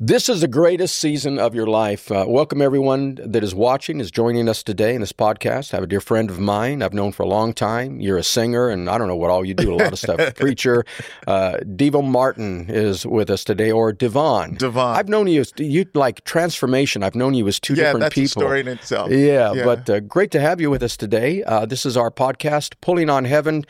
This is the greatest season of your life. Welcome everyone that is watching, is joining us today in this podcast. I have a dear friend of mine I've known for a long time. You're a singer, and I don't know what all you do, a lot of stuff. Preacher. Devo Martin is with us today, or Devon. Devon. I've known you like transformation. I've known you as two different people. Yeah, that's a story in itself. Yeah, but great to have you with us today. This is our podcast, Pulling on Heaven,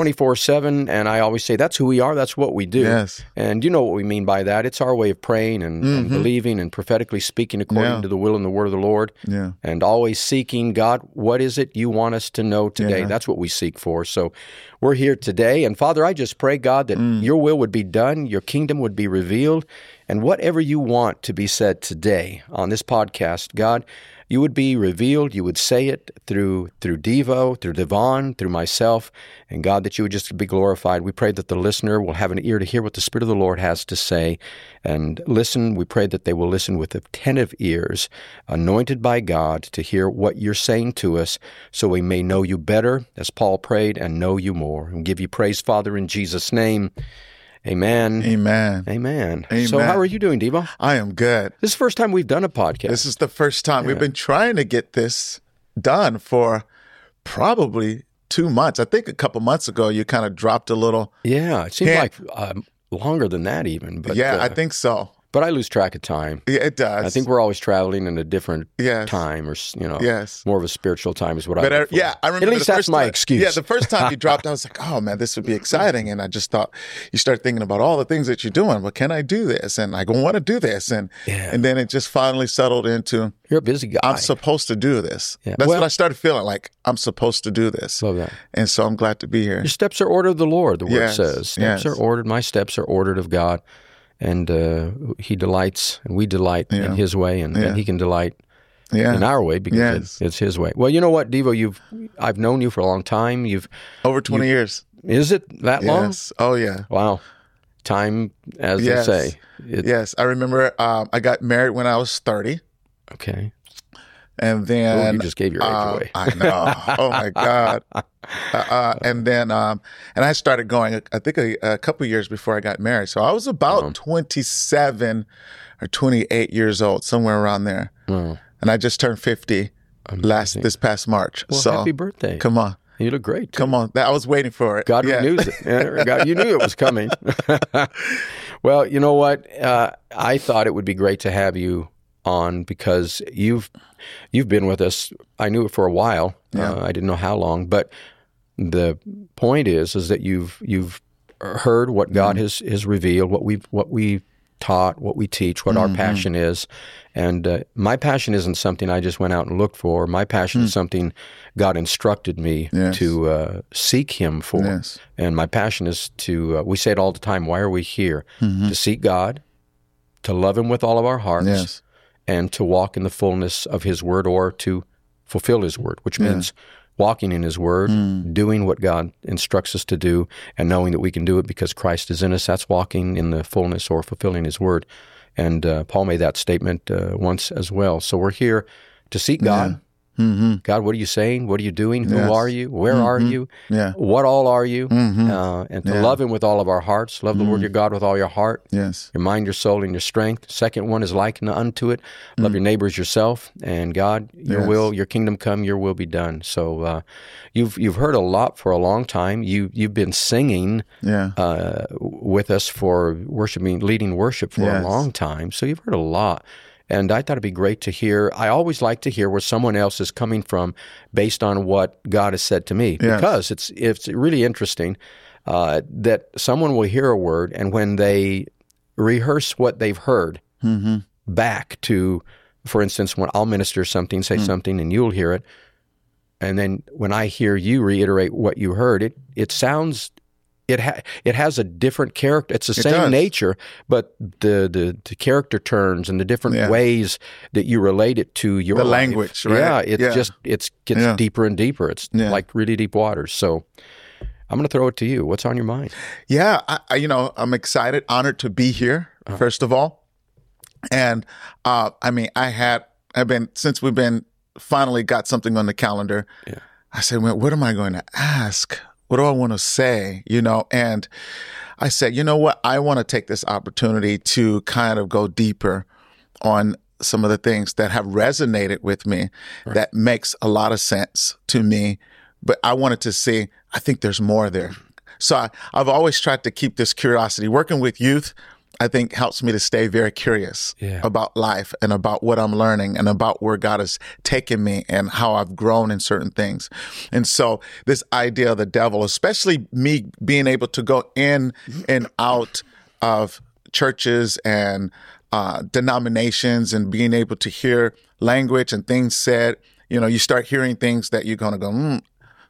24/7, and I always say that's who we are, that's what we do. Yes. And you know what we mean by that. It's our way of praying and believing and prophetically speaking according to the will and the word of the Lord. Yeah. And always seeking, God, what is it you want us to know today? Yeah. That's what we seek for. So we're here today. And Father, I just pray, God, that your will would be done, your kingdom would be revealed, and whatever you want to be said today on this podcast, God, you would be revealed, you would say it through Devo, through Devon, through myself, and God, that you would just be glorified. We pray that the listener will have an ear to hear what the Spirit of the Lord has to say, and listen. We pray that they will listen with attentive ears, anointed by God, to hear what you're saying to us, so we may know you better, as Paul prayed, and know you more. And give you praise, Father, in Jesus' name. Amen. Amen. Amen. Amen. So how are you doing, Devo? I am good. This is the first time we've done a podcast. This is the first time. We've been trying to get this done for probably 2 months. I think a couple months ago, you kind of dropped a little. Yeah, it seems like longer than that even. But I think so. But I lose track of time. Yeah, it does. I think we're always traveling in a different time, or more of a spiritual time is what I. But I remember. At least that's my excuse. Yeah, the first time you dropped, I was like, "Oh man, this would be exciting," and I just thought you start thinking about all the things that you're doing. Well, can I do this? And I want to do this, and then it just finally settled into. You're a busy guy. I'm supposed to do this. Yeah. That's what I started feeling like. I'm supposed to do this. Love that. And so I'm glad to be here. Your steps are ordered of the Lord. The word says steps are ordered. My steps are ordered of God. And he delights, and we delight in his way, and he can delight in our way because it's his way. Well, you know what, Devo? I've known you for a long time. You've over 20 years. Is it that long? Yes. Oh, yeah. Wow. Time, as they say. Yes. I remember I got married when I was 30. Okay. And then you just gave your age away. I know. Oh my God. And then and I started going. I think a couple of years before I got married. So I was about 27 or 28 years old, somewhere around there. And I just turned 50 this past March. Well, so happy birthday! Come on. You look great. Come on. I was waiting for it. God renews it. God, you knew it was coming. Well, you know what? I thought it would be great to have you on because you've been with us. I knew it for a while. I didn't know how long, but the point is that you've heard what God has revealed, what we taught, what we teach, what our passion is. And my passion isn't something I just went out and looked for. My passion is something God instructed me to seek Him for. Yes. And my passion is to, we say it all the time, why are we here? To seek God, to love Him with all of our hearts, and to walk in the fullness of His Word, or to fulfill His Word, which means walking in His Word, doing what God instructs us to do, and knowing that we can do it because Christ is in us. That's walking in the fullness or fulfilling His Word. And Paul made that statement once as well. So we're here to seek God. God, what are you saying? What are you doing? Who are you? Where are you? What all are you? And to love Him with all of our hearts. Love the Lord your God with all your heart, your mind, your soul, and your strength. Second one is likened unto it. Love your neighbor as yourself. And God, your will, your kingdom come, your will be done. So you've heard a lot for a long time. You've been singing with us for worshiping, leading worship for a long time. So you've heard a lot. And I thought it'd be great to hear. I always like to hear where someone else is coming from based on what God has said to me. Because it's really interesting that someone will hear a word, and when they rehearse what they've heard back to, for instance, when I'll minister something, say something, and you'll hear it, and then when I hear you reiterate what you heard, it sounds... It has a different character. It's the same nature, but the character turns and the different ways that you relate it to your language, right? Yeah, it gets deeper and deeper. It's like really deep waters. So I'm going to throw it to you. What's on your mind? Yeah, I'm excited, honored to be here. First of all, and since we've been finally got something on the calendar. I said, well, what am I going to ask? What do I want to say? And I said, you know what? I want to take this opportunity to kind of go deeper on some of the things that have resonated with me, that makes a lot of sense to me. But I wanted to see, I think there's more there. So I've always tried to keep this curiosity. Working with youth, I think, helps me to stay very curious about life and about what I'm learning and about where God has taken me and how I've grown in certain things. And so this idea of the devil, especially me being able to go in and out of churches and denominations and being able to hear language and things said, you start hearing things that you're going to go,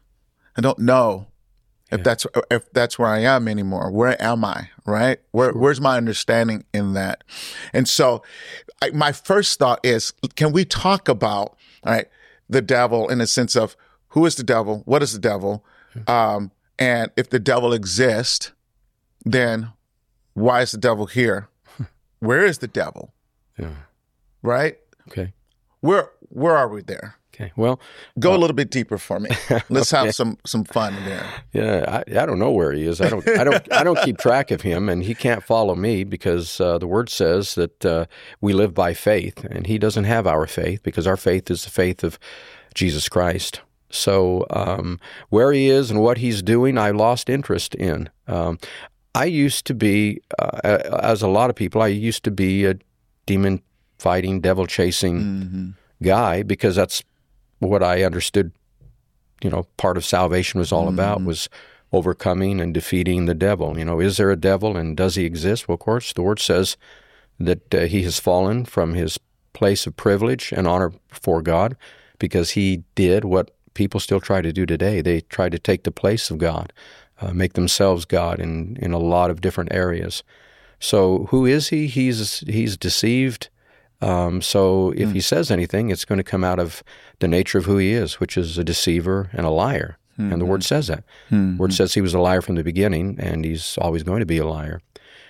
I don't know if that's where I am anymore. Where am I? Right? Where's my understanding in that? And so my first thought is, can we talk about, the devil in the sense of who is the devil? What is the devil? And if the devil exists, then why is the devil here? Where is the devil? Yeah. Right? Okay. Where are we there? Okay. Well, go a little bit deeper for me. Let's have some fun there. Yeah, I don't know where he is. I don't keep track of him, and he can't follow me because the Word says that we live by faith, and he doesn't have our faith because our faith is the faith of Jesus Christ. So where he is and what he's doing, I lost interest in. I used to be, as a lot of people, I used to be a demon-fighting, devil-chasing guy because that's what I understood, part of salvation was all about, was overcoming and defeating the devil. Is there a devil and does he exist? Well, of course, the Word says that he has fallen from his place of privilege and honor before God because he did what people still try to do today. They try to take the place of God. Make themselves God in a lot of different areas. So who is he? He's deceived. So if he says anything, it's going to come out of the nature of who he is, which is a deceiver and a liar. And the Word says that. The Word says he was a liar from the beginning, and he's always going to be a liar.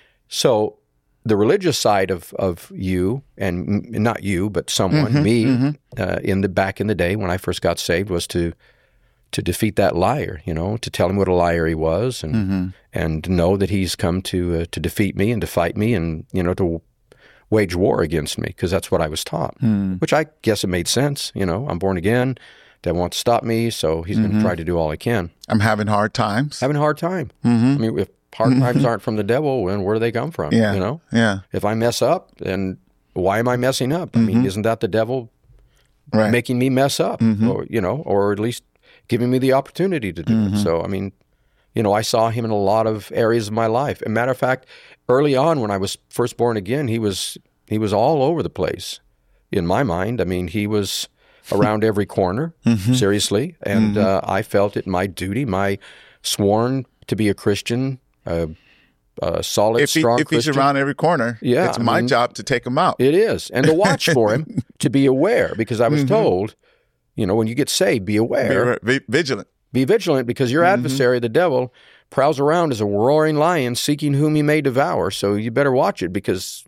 So the religious side of you, and not you, but someone, me, back in the day when I first got saved, was to defeat that liar, to tell him what a liar he was, and know that he's come to defeat me and to fight me, and to wage war against me, because that's what I was taught. Which I guess it made sense. I'm born again. Devil wants to stop me, so he's going to try to do all he can. I'm having hard times. Having a hard time. I mean, if hard times aren't from the devil, then where do they come from? Yeah. If I mess up, then why am I messing up? I mean, isn't that the devil making me mess up? Or at least giving me the opportunity to do it. So, I mean, I saw him in a lot of areas of my life. As a matter of fact, early on when I was first born again, he was all over the place in my mind. I mean, he was around every corner, seriously. And I felt it my duty, my sworn to be a Christian, a solid, strong Christian. If he's around every corner, it's my job to take him out. It is. And to watch for him, to be aware, because I was told, when you get saved, be aware. Be vigilant. Be vigilant because your adversary, the devil, prowls around as a roaring lion seeking whom he may devour. So you better watch it because,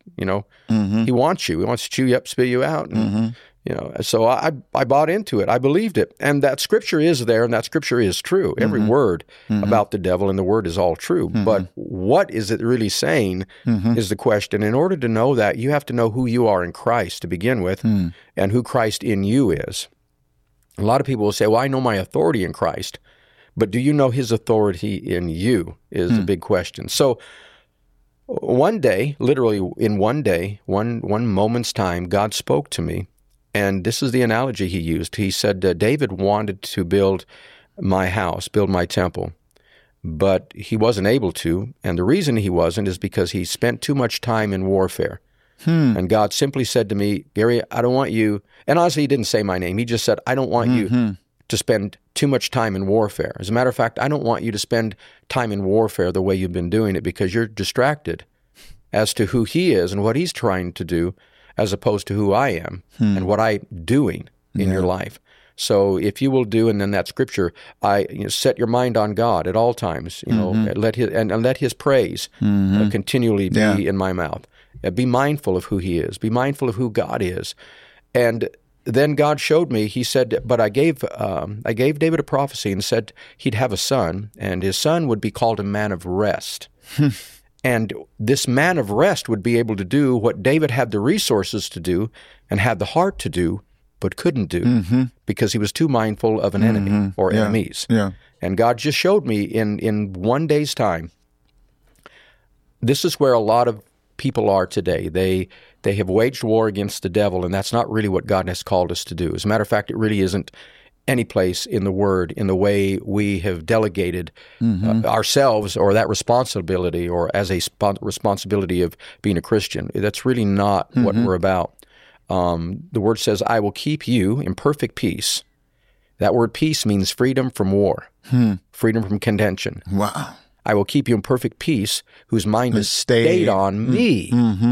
he wants you. He wants to chew you up, spit you out. And, so I bought into it. I believed it. And that scripture is there, and that scripture is true. Every word about the devil in the Word is all true. But what is it really saying is the question. In order to know that, you have to know who you are in Christ to begin with and who Christ in you is. A lot of people will say, well, I know my authority in Christ, but do you know his authority in you is a big question. So one day, literally in one day, one moment's time, God spoke to me, and this is the analogy he used. He said, David wanted to build my house, build my temple, but he wasn't able to, and the reason he wasn't is because he spent too much time in warfare. And God simply said to me, Gary, I don't want you, and honestly, he didn't say my name. He just said, I don't want you to spend too much time in warfare. As a matter of fact, I don't want you to spend time in warfare the way you've been doing it because you're distracted as to who he is and what he's trying to do as opposed to who I am and what I'm doing in your life. So if you will do, and then that scripture, set your mind on God at all times, let his praise continually be in my mouth. Be mindful of who he is. Be mindful of who God is. And then God showed me, he said, but I gave David a prophecy and said he'd have a son, and his son would be called a man of rest. And this man of rest would be able to do what David had the resources to do and had the heart to do, but couldn't do because he was too mindful of an enemy or enemies. Yeah. And God just showed me in one day's time, this is where a lot of people are today. They have waged war against the devil, and that's not really what God has called us to do. As a matter of fact, it really isn't any place in the Word in the way we have delegated ourselves or that responsibility or as a responsibility of being a Christian. That's really not what we're about. The Word says, I will keep you in perfect peace. That word peace means freedom from war, freedom from contention. Wow. I will keep you in perfect peace whose mind is stayed on me.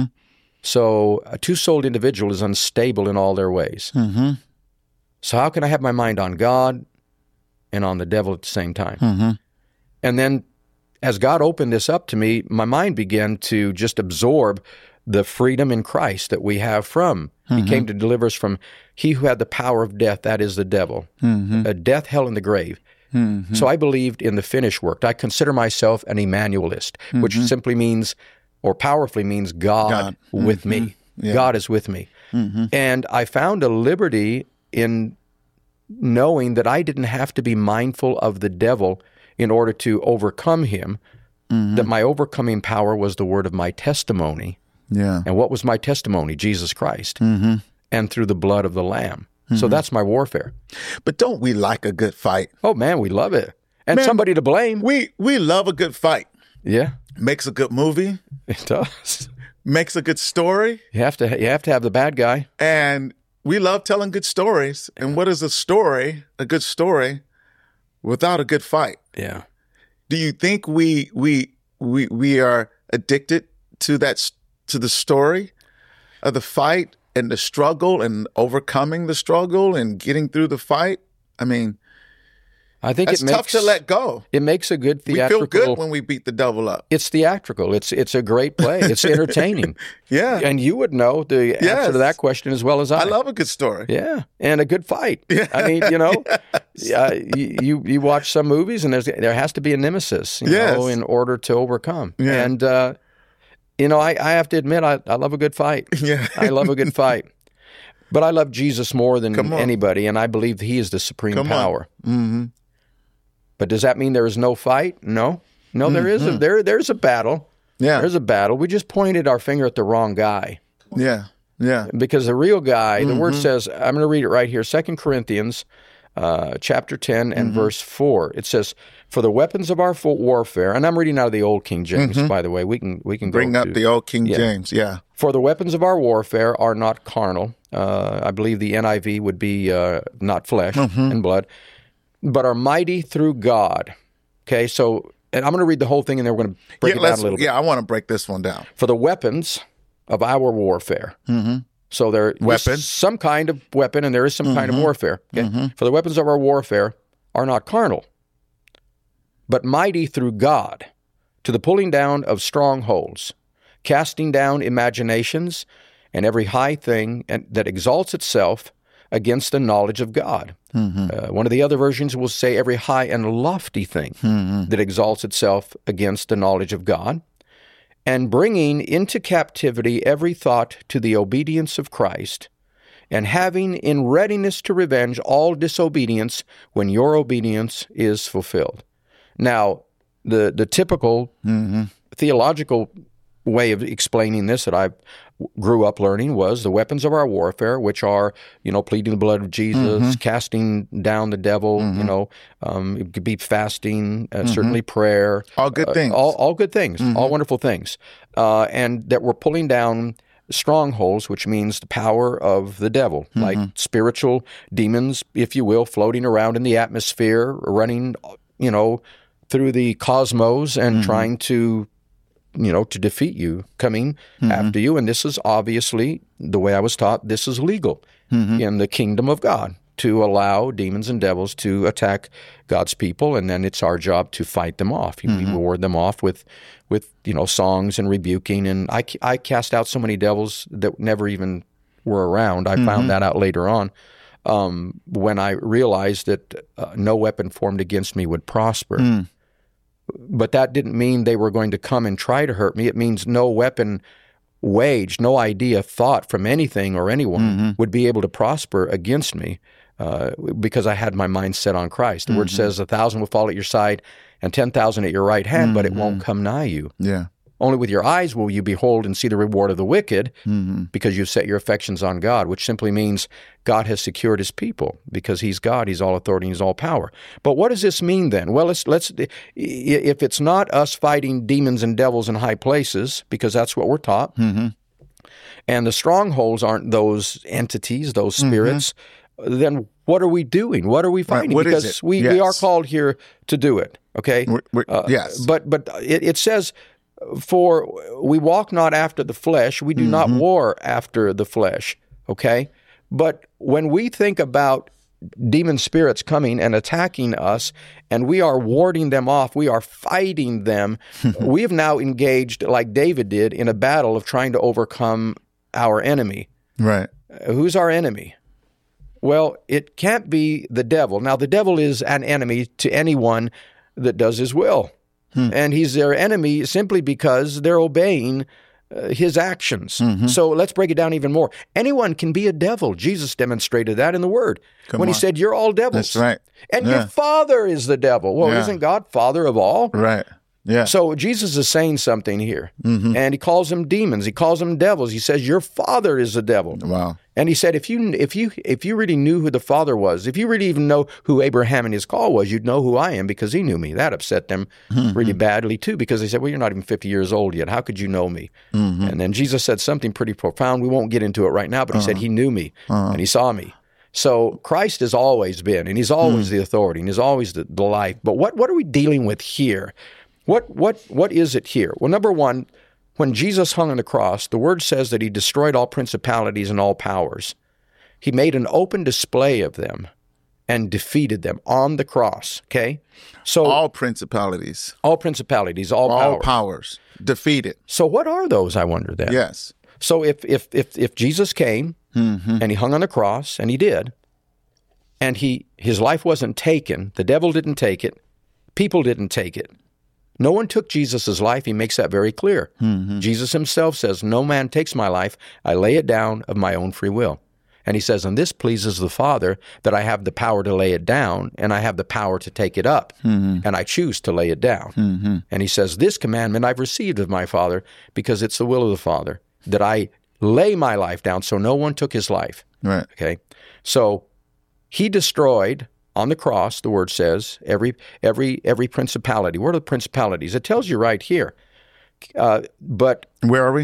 So a two-souled individual is unstable in all their ways. So how can I have my mind on God and on the devil at the same time? And then as God opened this up to me, my mind began to just absorb the freedom in Christ that we have from. He came to deliver us from he who had the power of death, that is the devil, death, hell, and the grave. So I believed in the finished work. I consider myself an Emmanuelist, which simply means, or powerfully means, God with me. Yeah. God is with me. And I found a liberty in knowing that I didn't have to be mindful of the devil in order to overcome him, that my overcoming power was the word of my testimony. Yeah. And what was my testimony? Jesus Christ. And through the blood of the Lamb. So that's my warfare. But don't we like a good fight? Oh, man, we love it. And somebody to blame. We love a good fight. Yeah. Makes a good movie. It does. Makes a good story. You have to have the bad guy. And we love telling good stories. And what is a good story, without a good fight? Yeah. Do you think we are addicted to the story of the fight and the struggle and overcoming the struggle and getting through the fight? I mean, I think it's tough to let go. It makes a good theatrical. We feel good when we beat the devil up. It's theatrical. It's a great play. It's entertaining. Yeah. And you would know the answer to that question as well as I. I love a good story. Yeah. And a good fight. Yeah. I mean, you watch some movies and there has to be a nemesis, you know, in order to overcome. Yeah. And, I have to admit, I love a good fight. Yeah. I love a good fight. But I love Jesus more than anybody, and I believe he is the supreme power. But does that mean there is no fight? No, there is. There's a battle. Yeah, there's a battle. We just pointed our finger at the wrong guy. Yeah, yeah. Because the real guy, the word says, I'm going to read it right here, 2 Corinthians chapter 10 and verse 4. It says, for the weapons of our warfare, and I'm reading out of the Old King James, by the way. We can bring up the Old King James, yeah. For the weapons of our warfare are not carnal. I believe the NIV would be not flesh and blood, but are mighty through God. Okay, so, and I'm going to read the whole thing and then we're going to break it down a little bit. Yeah, I want to break this one down. For the weapons of our warfare. So there is some kind of weapon and there is some kind of warfare. Okay? For the weapons of our warfare are not carnal, but mighty through God to the pulling down of strongholds, casting down imaginations and every high thing that exalts itself against the knowledge of God. One of the other versions will say every high and lofty thing that exalts itself against the knowledge of God, and bringing into captivity every thought to the obedience of Christ, and having in readiness to revenge all disobedience when your obedience is fulfilled. Now, the typical theological way of explaining this that I grew up learning was the weapons of our warfare, which are, pleading the blood of Jesus, casting down the devil, it could be fasting, certainly prayer. All good things. All good things, all wonderful things. And that we're pulling down strongholds, which means the power of the devil, like spiritual demons, if you will, floating around in the atmosphere, running, through the cosmos and trying to defeat you, coming after you. And this is obviously, the way I was taught, this is legal in the kingdom of God, to allow demons and devils to attack God's people, and then it's our job to fight them off. We ward them off with songs and rebuking. And I cast out so many devils that never even were around. I found that out later on when I realized that no weapon formed against me would prosper. but that didn't mean they were going to come and try to hurt me. It means no weapon waged, no idea, thought from anything or anyone would be able to prosper against me because I had my mind set on Christ. The Word says 1,000 will fall at your side and 10,000 at your right hand, but it won't come nigh you. Yeah. Only with your eyes will you behold and see the reward of the wicked because you've set your affections on God, which simply means God has secured his people because he's God, he's all authority, he's all power. But what does this mean then? Well, let's if it's not us fighting demons and devils in high places, because that's what we're taught, and the strongholds aren't those entities, those spirits, then what are we doing? What are we fighting? What because is it? we are called here to do it, okay? Yes. But it says, for we walk not after the flesh, we do not war after the flesh, okay? But when we think about demon spirits coming and attacking us, and we are warding them off, we are fighting them, we have now engaged, like David did, in a battle of trying to overcome our enemy. Right. Who's our enemy? Well, it can't be the devil. Now, the devil is an enemy to anyone that does his will. And he's their enemy simply because they're obeying his actions. So let's break it down even more. Anyone can be a devil. Jesus demonstrated that in the Word when he said, you're all devils. That's right. And your father is the devil. Well, isn't God father of all? Right. Yeah. So Jesus is saying something here. And he calls them demons. He calls them devils. He says, your father is the devil. Wow. And he said, if you really knew who the Father was, if you really even know who Abraham and his call was, you'd know who I am because he knew me. That upset them really badly too, because they said, well, you're not even 50 years old yet. How could you know me? And then Jesus said something pretty profound. We won't get into it right now, but he said he knew me and he saw me. So Christ has always been, and he's always the authority, and he's always the life. But what are we dealing with here? What is it here? Well, number one, when Jesus hung on the cross, the Word says that he destroyed all principalities and all powers. He made an open display of them and defeated them on the cross, okay? So all principalities. All principalities, all powers defeated. So what are those, I wonder then? Yes. So if Jesus came and he hung on the cross, and he did, and his life wasn't taken, the devil didn't take it, people didn't take it. No one took Jesus' life. He makes that very clear. Jesus himself says, no man takes my life. I lay it down of my own free will. And he says, and this pleases the Father, that I have the power to lay it down, and I have the power to take it up, and I choose to lay it down. And he says, this commandment I've received of my Father, because it's the will of the Father, that I lay my life down, so no one took his life. Right. Okay? So he destroyed on the cross, the Word says, every principality. What are the principalities? It tells you right here. But where are we?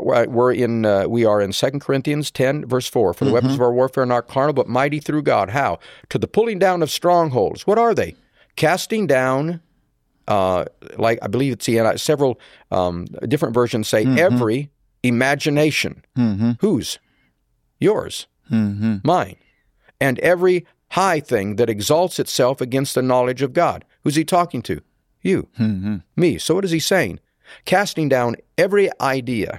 We are in 2 Corinthians 10, verse 4. For the weapons of our warfare are not carnal, but mighty through God. How? To the pulling down of strongholds. What are they? Casting down, like I believe it's several different versions say, every imagination. Whose? Yours. Mine. And every high thing that exalts itself against the knowledge of God. Who's he talking to? You. Me. So what is he saying? Casting down every idea,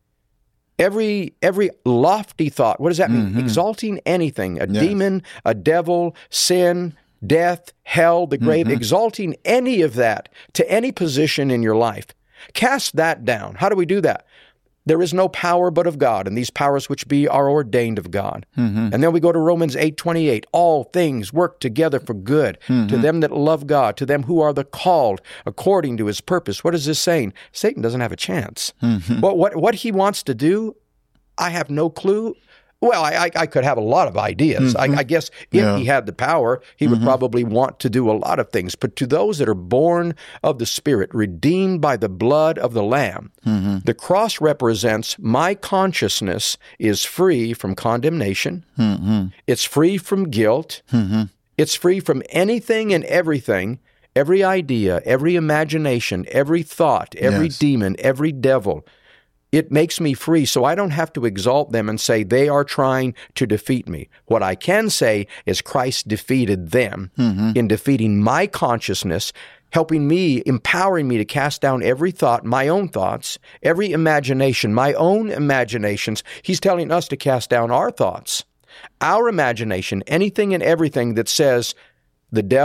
every lofty thought. What does that mean? Exalting anything, a demon, a devil, sin, death, hell, the grave, exalting any of that to any position in your life. Cast that down. How do we do that? There is no power but of God, and these powers which be are ordained of God. And then we go to Romans 8:28. All things work together for good to them that love God, to them who are the called according to his purpose. What is this saying? Satan doesn't have a chance. What he wants to do, I have no clue. Well, I could have a lot of ideas. I guess if he had the power, he would probably want to do a lot of things. But to those that are born of the Spirit, redeemed by the blood of the Lamb, the cross represents my consciousness is free from condemnation. It's free from guilt. It's free from anything and everything, every idea, every imagination, every thought, every demon, every devil. It makes me free, so I don't have to exalt them and say they are trying to defeat me. What I can say is Christ defeated them in defeating my consciousness, helping me, empowering me to cast down every thought, my own thoughts, every imagination, my own imaginations. He's telling us to cast down our thoughts, our imagination, anything and everything that says the devil,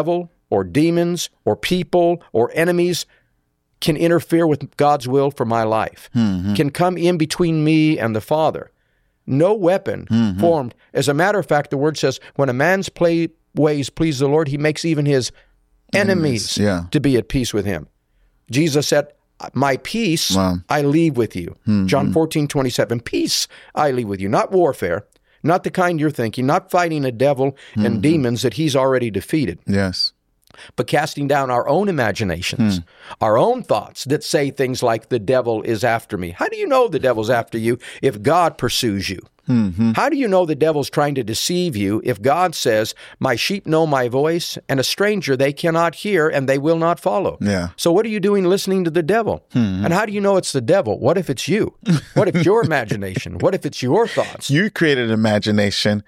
or demons or people or enemies can interfere with God's will for my life, can come in between me and the Father. No weapon formed. As a matter of fact, the Word says, when a man's ways please the Lord, he makes even his enemies to be at peace with him. Jesus said, my peace I leave with you. John 14:27, peace I leave with you. Not warfare, not the kind you're thinking, not fighting a devil and demons that he's already defeated. Yes. But casting down our own imaginations, our own thoughts that say things like, the devil is after me. How do you know the devil's after you if God pursues you? How do you know the devil's trying to deceive you if God says, my sheep know my voice, and a stranger they cannot hear and they will not follow? Yeah. So what are you doing listening to the devil? And how do you know it's the devil? What if it's you? What if it's your imagination? What if it's your thoughts? You created an imagination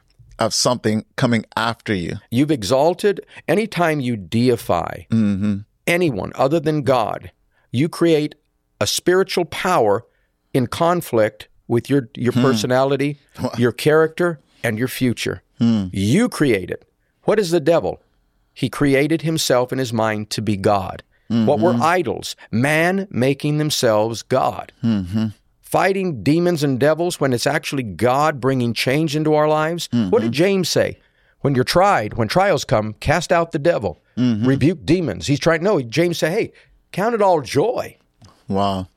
of something coming after you. You've exalted. Anytime you deify anyone other than God, you create a spiritual power in conflict with your personality, your character, and your future. You create it. What is the devil? He created himself in his mind to be God. What were idols? Man making themselves God. Fighting demons and devils when it's actually God bringing change into our lives. What did James say? When you're tried, when trials come, cast out the devil. Rebuke demons. James said, hey, count it all joy. Wow.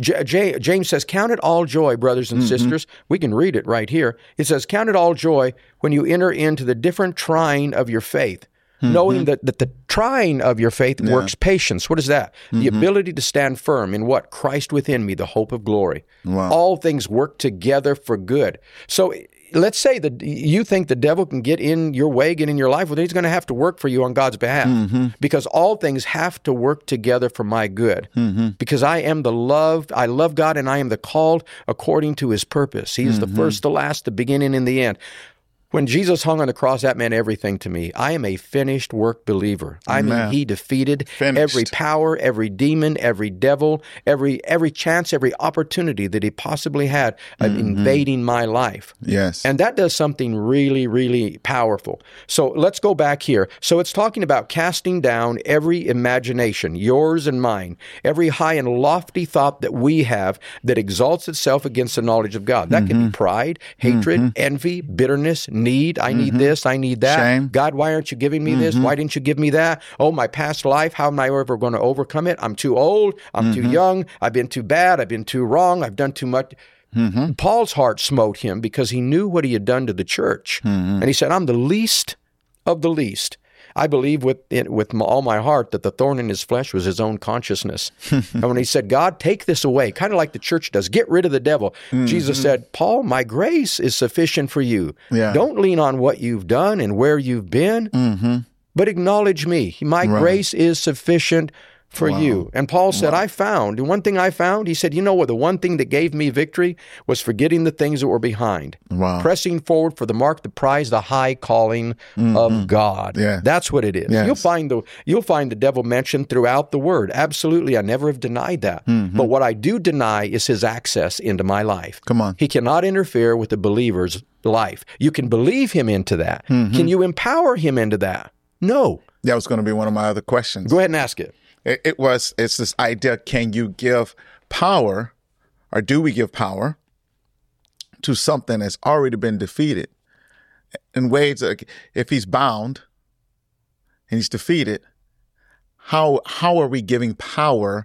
James says, count it all joy, brothers and sisters. We can read it right here. It says, count it all joy when you enter into the different trying of your faith, knowing that the trying of your faith works patience. What is that? The ability to stand firm in what? Christ within me, the hope of glory. Wow. All things work together for good. So let's say that you think the devil can get in your way, get in your life. Well, then he's going to have to work for you on God's behalf because all things have to work together for my good because I am the loved, I love God, and I am the called according to his purpose. He is the first, the last, the beginning, and the end. When Jesus hung on the cross, that meant everything to me. I am a finished work believer. I mean, he defeated every power, every demon, every devil, every chance, every opportunity that he possibly had of invading my life. Yes. And that does something really, really powerful. So let's go back here. So it's talking about casting down every imagination, yours and mine, every high and lofty thought that we have that exalts itself against the knowledge of God. That can be pride, hatred, envy, bitterness, need. I need this. I need that. Shame. God, why aren't you giving me this? Why didn't you give me that? Oh, my past life. How am I ever going to overcome it? I'm too old. I'm too young. I've been too bad. I've been too wrong. I've done too much. Paul's heart smote him because he knew what he had done to the church. And he said, I'm the least of the least. I believe with all my heart that the thorn in his flesh was his own consciousness. And when he said, God, take this away, kind of like the church does, get rid of the devil. Jesus said, Paul, my grace is sufficient for you. Yeah. Don't lean on what you've done and where you've been, but acknowledge me. My grace is sufficient for you. And Paul said, and one thing I found, he said, you know what, the one thing that gave me victory was forgetting the things that were behind. Pressing forward for the mark, the prize, the high calling of God. Yeah. That's what it is. Yes. You'll find the devil mentioned throughout the word. Absolutely. I never have denied that. But what I do deny is his access into my life. Come on. He cannot interfere with the believer's life. You can believe him into that. Can you empower him into that? No. That was going to be one of my other questions. Go ahead and ask it. It's this idea, can you give power, or do we give power to something that's already been defeated? In ways, like if he's bound and he's defeated, how are we giving power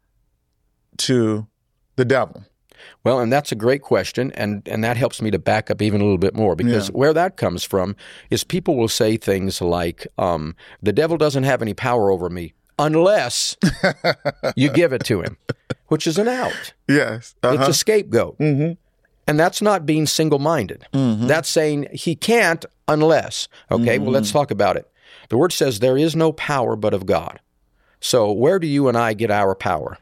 to the devil? Well, and that's a great question, and that helps me to back up even a little bit more, because where that comes from is people will say things like, the devil doesn't have any power over me unless you give it to him, which is an out. Yes. It's a scapegoat. And that's not being single-minded. That's saying he can't unless. Okay, well, let's talk about it. The word says there is no power but of God. So where do you and I get our power?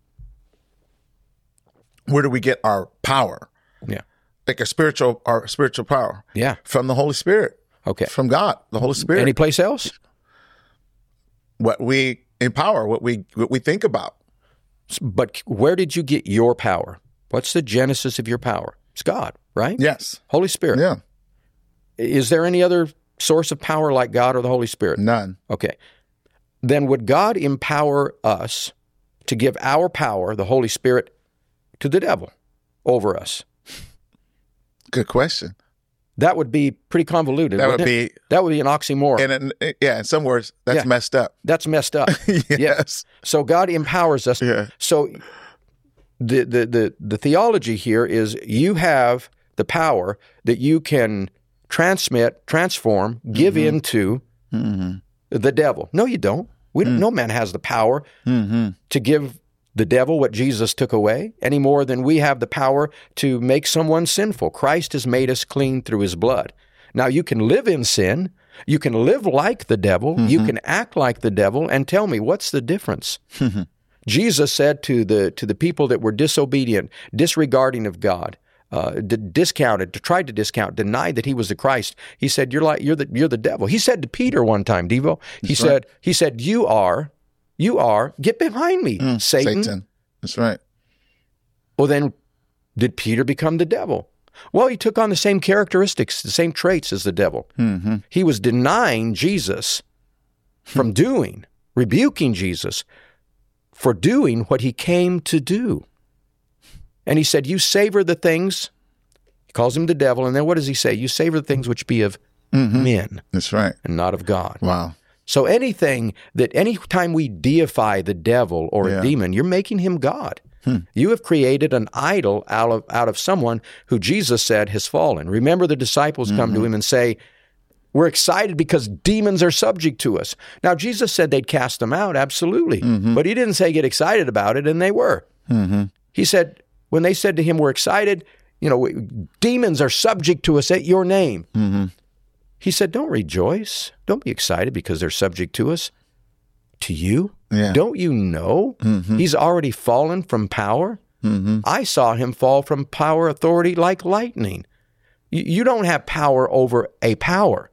Where do we get our power? Yeah. Like our spiritual power. Yeah. From the Holy Spirit. Okay. From God, the Holy Spirit. Any place else? What we empower, what we think about. But where did you get your power? What's the genesis of your power? It's God, right? Yes. Holy Spirit. Yeah. Is there any other source of power like God or the Holy Spirit? None. Okay. Then would God empower us to give our power, the Holy Spirit, to the devil over us? Good question. That would be pretty convoluted. That would wouldn't be it? That would be an oxymoron. And in some words, that's messed up. That's messed up. Yes. Yeah. So God empowers us. Yeah. So the theology here is you have the power that you can transmit, transform, give into the devil. No, you don't. No man has the power to give the devil what Jesus took away any more than we have the power to make someone sinful. Christ has made us clean through his blood. Now you can live in sin. You can live like the devil. You can act like the devil. And tell me, what's the difference? Jesus said to the people that were disobedient, disregarding of God, tried to discount, denied that he was the Christ. He said, "You're the devil." He said to Peter one time, Devo, he said, "You are, get behind me, Satan." That's right. Well, then, did Peter become the devil? Well, he took on the same characteristics, the same traits as the devil. He was denying Jesus from doing, rebuking Jesus for doing what he came to do. And he said, you savor the things, he calls him the devil, and then what does he say? You savor the things which be of men. That's right. And not of God. Wow. So anytime we deify the devil or a demon, you're making him God. You have created an idol out of someone who Jesus said has fallen. Remember, the disciples come to him and say, we're excited because demons are subject to us. Now, Jesus said they'd cast them out, absolutely. But he didn't say get excited about it, and they were. He said, when they said to him, we're excited, demons are subject to us at your name. He said, don't rejoice. Don't be excited because they're subject to us. To you? Yeah. Don't you know he's already fallen from power? I saw him fall from power, authority like lightning. You don't have power over a power.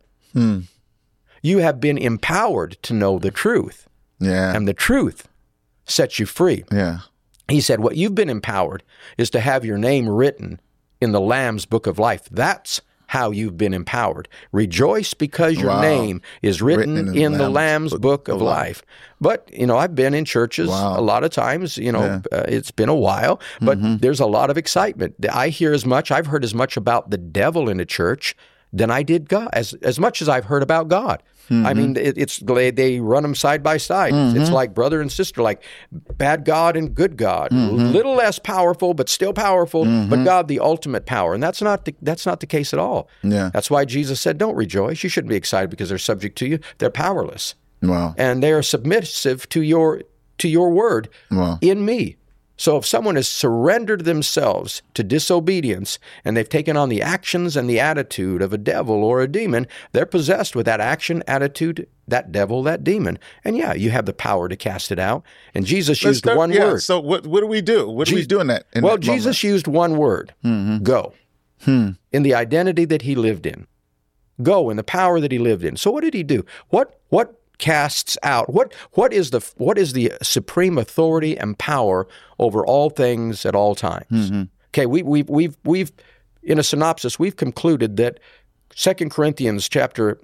You have been empowered to know the truth. Yeah. And the truth sets you free. Yeah. He said, what you've been empowered is to have your name written in the Lamb's book of life. That's how you've been empowered. Rejoice because your name is written in the Lamb's book of life. But, I've been in churches a lot of times, it's been a while, but there's a lot of excitement. I've heard as much about the devil in a church than I did God, as much as I've heard about God. I mean, they run them side by side. It's like brother and sister, like bad God and good God. Little less powerful, but still powerful. But God, the ultimate power, and that's not the case at all. Yeah. That's why Jesus said, "Don't rejoice. You shouldn't be excited because they're subject to you. They're powerless. Wow. And they are submissive to your word in me." So if someone has surrendered themselves to disobedience and they've taken on the actions and the attitude of a devil or a demon, they're possessed with that action, attitude, that devil, that demon. And you have the power to cast it out. And Jesus used one word. So what do we do? What do we do in that? Jesus used one word, go, in the identity that he lived in. Go in the power that he lived in. So what did he do? What casts out? What is the supreme authority and power over all things at all times? Okay, we've in a synopsis we've concluded that 2 Corinthians chapter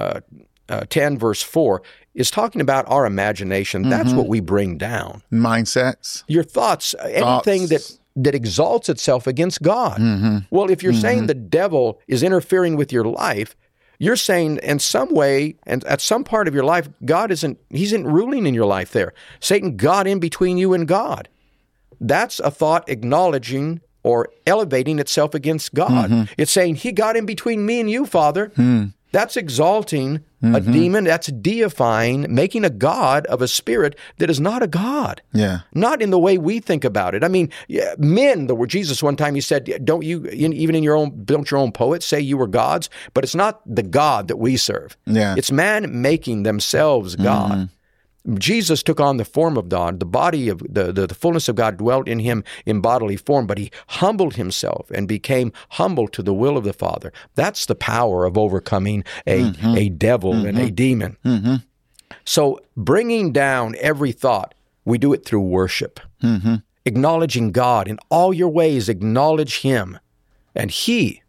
10 verse 4 is talking about our imagination. That's what we bring down. Mindsets, your thoughts, anything that exalts itself against God. Well, if you're saying the devil is interfering with your life, you're saying in some way, and at some part of your life, He isn't ruling in your life there. Satan got in between you and God. That's a thought acknowledging or elevating itself against God. It's saying, he got in between me and you, Father. That's exalting a demon. That's deifying, making a god of a spirit that is not a God. Yeah. Not in the way we think about it. I mean, men, Jesus one time, he said, don't your own poets say you were gods? But it's not the God that we serve. Yeah. It's man making themselves God. Jesus took on the form of God. The body of the fullness of God dwelt in him in bodily form, but he humbled himself and became humble to the will of the Father. That's the power of overcoming a devil and a demon. So bringing down every thought, we do it through worship. Acknowledging God in all your ways, acknowledge him, and he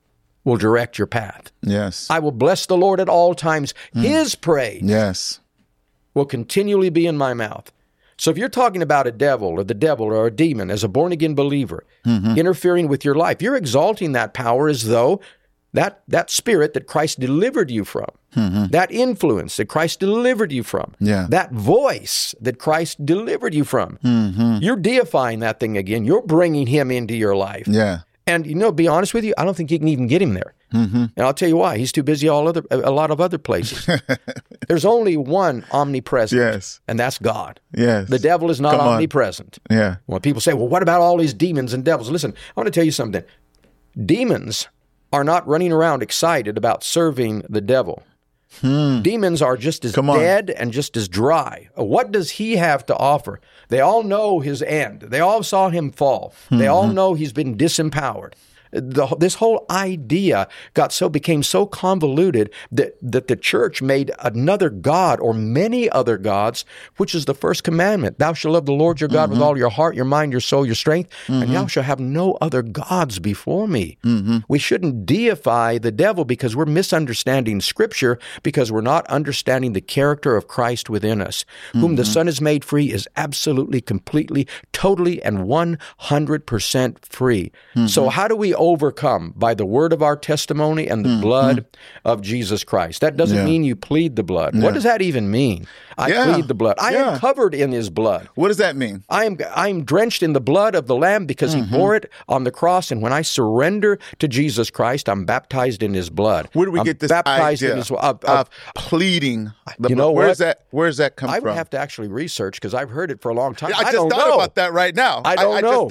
will direct your path. Yes. I will bless the Lord at all times. His praise Yes. will continually be in my mouth. So if you're talking about a devil or a demon as a born-again believer interfering with your life, you're exalting that power as though that spirit that Christ delivered you from, that influence that Christ delivered you from, that voice that Christ delivered you from, you're deifying that thing again. You're bringing him into your life. Yeah. And, be honest with you, I don't think you can even get him there. And I'll tell you why. He's too busy a lot of other places. There's only one omnipresent, and that's God. Yes. The devil is not omnipresent. Yeah. When people say, well, what about all these demons and devils? Listen, I want to tell you something. Demons are not running around excited about serving the devil. Demons are just as dead and just as dry. What does he have to offer? They all know his end. They all saw him fall. They all know he's been disempowered. This whole idea became so convoluted that the church made another God or many other gods, which is the first commandment. Thou shalt love the Lord your God with all your heart, your mind, your soul, your strength, and thou shalt have no other gods before me. We shouldn't deify the devil because we're misunderstanding Scripture, because we're not understanding the character of Christ within us. Whom the Son has made free is absolutely, completely, totally, and 100% free. So how do we overcome? By the word of our testimony and the blood of Jesus Christ. That doesn't mean you plead the blood. What does that even mean? I plead the blood. I am covered in his blood. What does that mean? I am drenched in the blood of the Lamb because he bore it on the cross. And when I surrender to Jesus Christ, I'm baptized in his blood. Where do we get this idea of pleading the blood? Where's that come from? I would have to actually research because I've heard it for a long time. I just thought about that right now. I don't know.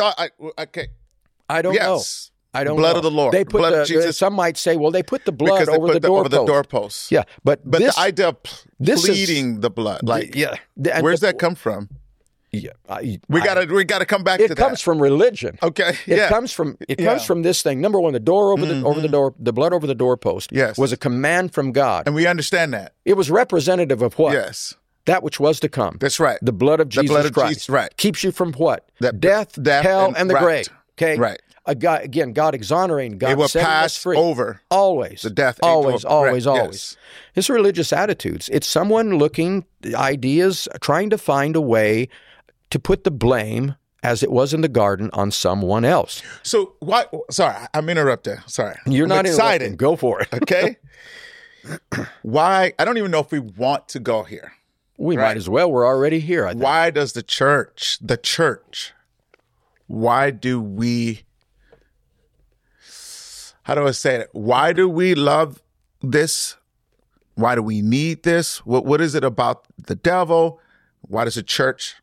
I don't know. I don't blood know. Of the Lord. They put blood of Jesus. Some might say, well, they put the blood over the doorpost. Yeah, but the idea of pleading the blood, where's that come from? Yeah, we gotta come back to that. It comes from religion. Okay, it comes from this thing. Number one, the door over the door, the blood over the doorpost. Was a command from God, and we understand that it was representative of what? Yes. That which was to come. That's right. The blood of Jesus Christ. Right. Keeps you from what? Death, hell, and the grave. Okay. Right. God exonerating, God it will setting pass us free. Over always. The death always. Yes. It's religious attitudes. It's someone looking ideas, trying to find a way to put the blame, as it was in the garden, on someone else. So why? Sorry, I'm interrupting. Sorry, you're not excited. Go for it. Okay. Why? I don't even know if we want to go here. We might as well. We're already here. I think. Why does the church? Why do we? How do I say it? Why do we love this? Why do we need this? What is it about the devil? Why does the church?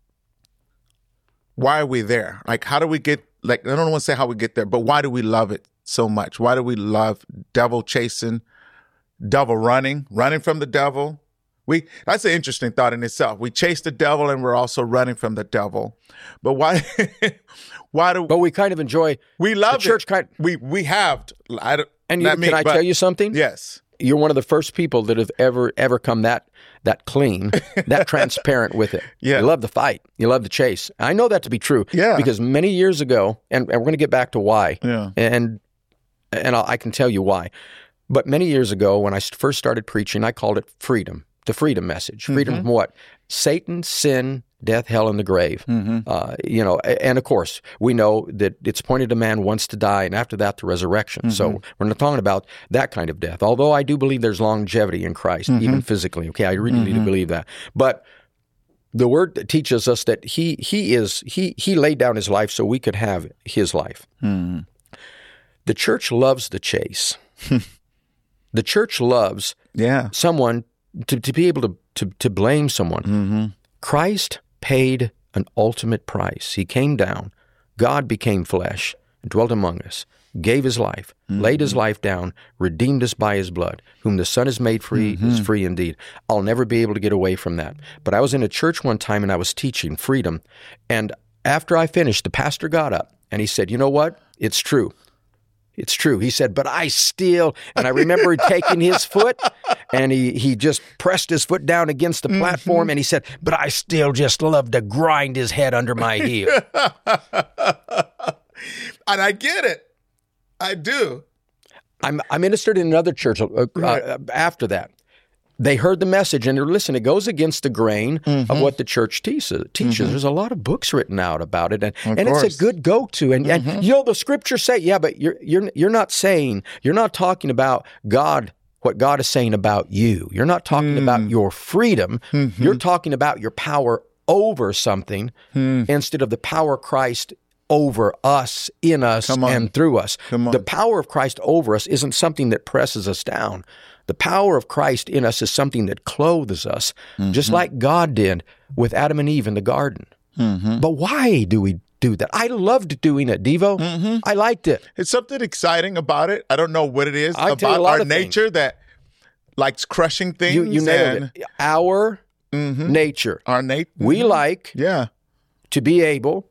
Why are we there? Like, how do we get, I don't want to say how we get there, but why do we love it so much? Why do we love devil chasing, devil running from the devil? That's an interesting thought in itself. We chase the devil and we're also running from the devil. But why? But we kind of enjoy. We love the church. We have. Can I tell you something? Yes. You're one of the first people that have ever come that clean, that transparent with it. Yeah. You love the fight. You love the chase. I know that to be true. Yeah. Because many years ago, and we're going to get back to why. Yeah. And I can tell you why. But many years ago, when I first started preaching, I called it freedom. The freedom message. Freedom from what? Satan, sin, death, hell, and the grave. And of course, we know that it's appointed a man once to die, and after that, the resurrection. So we're not talking about that kind of death. Although I do believe there's longevity in Christ, even physically. Okay, I really do believe that. But the Word teaches us that he laid down his life so we could have his life. The church loves the chase. The church loves someone to be able to blame someone. Christ paid an ultimate price. He came down. God became flesh, dwelt among us, gave his life, laid his life down, redeemed us by his blood. Whom the Son has made free is free indeed. I'll never be able to get away from that. But I was in a church one time and I was teaching freedom. And after I finished, the pastor got up and he said, you know what? It's true. It's true. He said, but I still, and I remember taking his foot and he just pressed his foot down against the platform and he said, but I still just love to grind his head under my heel. And I get it. I do. I ministered in another church after that. They heard the message and listen, it goes against the grain of what the church teaches. There's a lot of books written out about it, and it's a good go-to. And you know, the scriptures say, yeah, but you're not talking about God, what God is saying about you. You're not talking about your freedom. You're talking about your power over something instead of the power of Christ over us, in us, and through us. The power of Christ over us isn't something that presses us down. The power of Christ in us is something that clothes us, just like God did with Adam and Eve in the garden. But why do we do that? I loved doing it, Devo. I liked it. It's something exciting about it. I don't know what it is about our nature that likes crushing things. You nailed it. Our nature. Our nature. We like to be able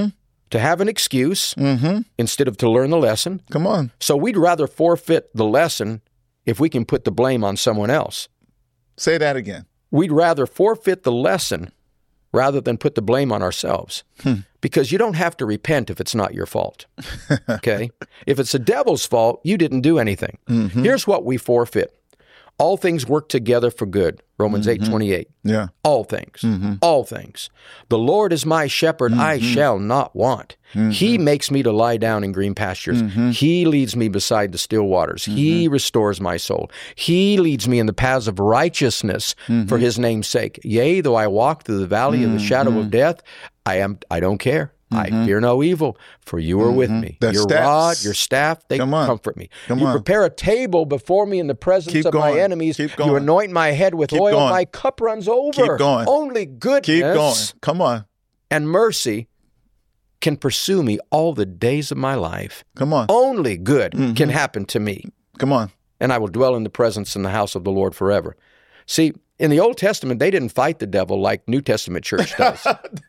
to have an excuse instead of to learn the lesson. Come on. So we'd rather forfeit the lesson if we can put the blame on someone else. Say that again. We'd rather forfeit the lesson rather than put the blame on ourselves. Because you don't have to repent if it's not your fault. Okay? If it's the devil's fault, you didn't do anything. Here's what we forfeit. All things work together for good. Romans 8:28. Yeah. All things. All things. The Lord is my shepherd, I shall not want. He makes me to lie down in green pastures. He leads me beside the still waters. He restores my soul. He leads me in the paths of righteousness for his name's sake. Yea, though I walk through the valley of the shadow of death, I don't care. I fear no evil, for you are with me. Your rod, your staff, they comfort me. You prepare a table before me in the presence of my enemies. You anoint my head with oil. My cup runs over. Keep going. Only goodness and mercy can pursue me all the days of my life. Only good can happen to me. And I will dwell in the presence in the house of the Lord forever. See, in the Old Testament, they didn't fight the devil like New Testament church does.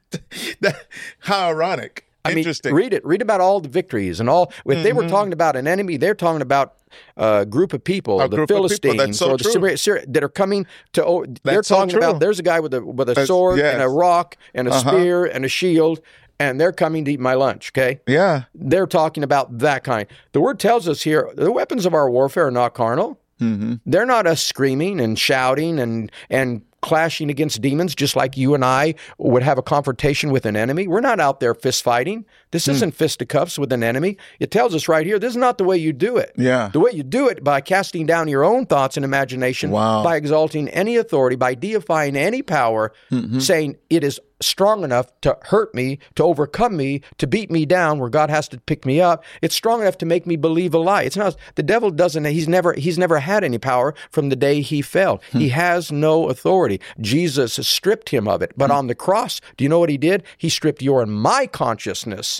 How ironic. Interesting. Read it. Read about all the victories and all. If they were talking about an enemy, they're talking about a group of people, the Philistines or the Syria that are coming to. They're talking about. There's a guy with a sword and a rock and a spear and a shield, and they're coming to eat my lunch. Okay. Yeah. They're talking about that kind. The word tells us here: the weapons of our warfare are not carnal. They're not us screaming and shouting and clashing against demons just like you and I would have a confrontation with an enemy. We're not out there fist fighting. This isn't fisticuffs with an enemy. It tells us right here, this is not the way you do it. Yeah. The way you do it by casting down your own thoughts and imagination, by exalting any authority, by deifying any power, saying it is strong enough to hurt me, to overcome me, to beat me down where God has to pick me up. It's strong enough to make me believe a lie. It's not, the devil doesn't, he's never had any power from the day he fell. He has no authority. Jesus stripped him of it. But on the cross, do you know what he did? He stripped your and my consciousness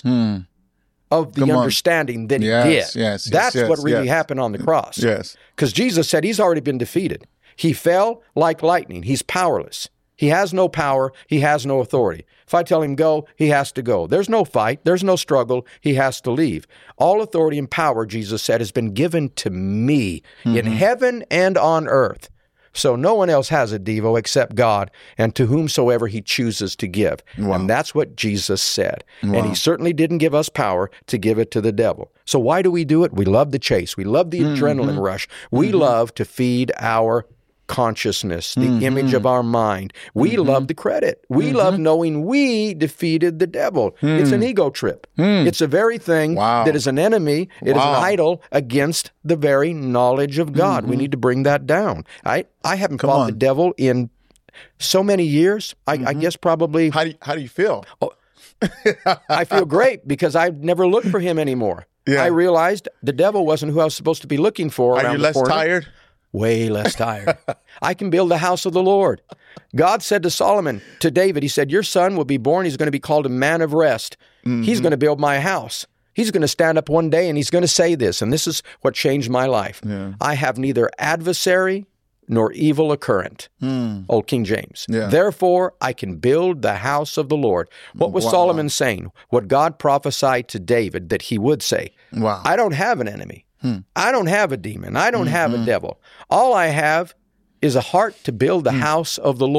of the understanding that he did. That's what really happened on the cross. Because Jesus said he's already been defeated. He fell like lightning. He's powerless. He has no power. He has no authority. If I tell him go, he has to go. There's no fight. There's no struggle. He has to leave. All authority and power, Jesus said, has been given to me in heaven and on earth. So no one else has it, Devo, except God, and to whomsoever he chooses to give. And that's what Jesus said. And he certainly didn't give us power to give it to the devil. So why do we do it? We love the chase. We love the adrenaline rush. We love to feed our consciousness, the image of our mind. We love the credit. We love knowing we defeated the devil. It's an ego trip. It's a very thing that is an enemy. It is an idol against the very knowledge of God. We need to bring that down. I haven't fought the devil in so many years. I guess probably. How do you feel? I feel great because I've never looked for him anymore. I realized the devil wasn't who I was supposed to be looking for. Are you less tired? Way less tired. I can build the house of the Lord. God said to Solomon, to David, he said, your son will be born. He's going to be called a man of rest. He's going to build my house. He's going to stand up one day and he's going to say this, and this is what changed my life. I have neither adversary nor evil occurrent. Old King James. Therefore, I can build the house of the Lord. What was Solomon saying? What God prophesied to David that he would say. I don't have an enemy. I don't have a demon. I don't have a devil. All I have is a heart to build the house of the Lord.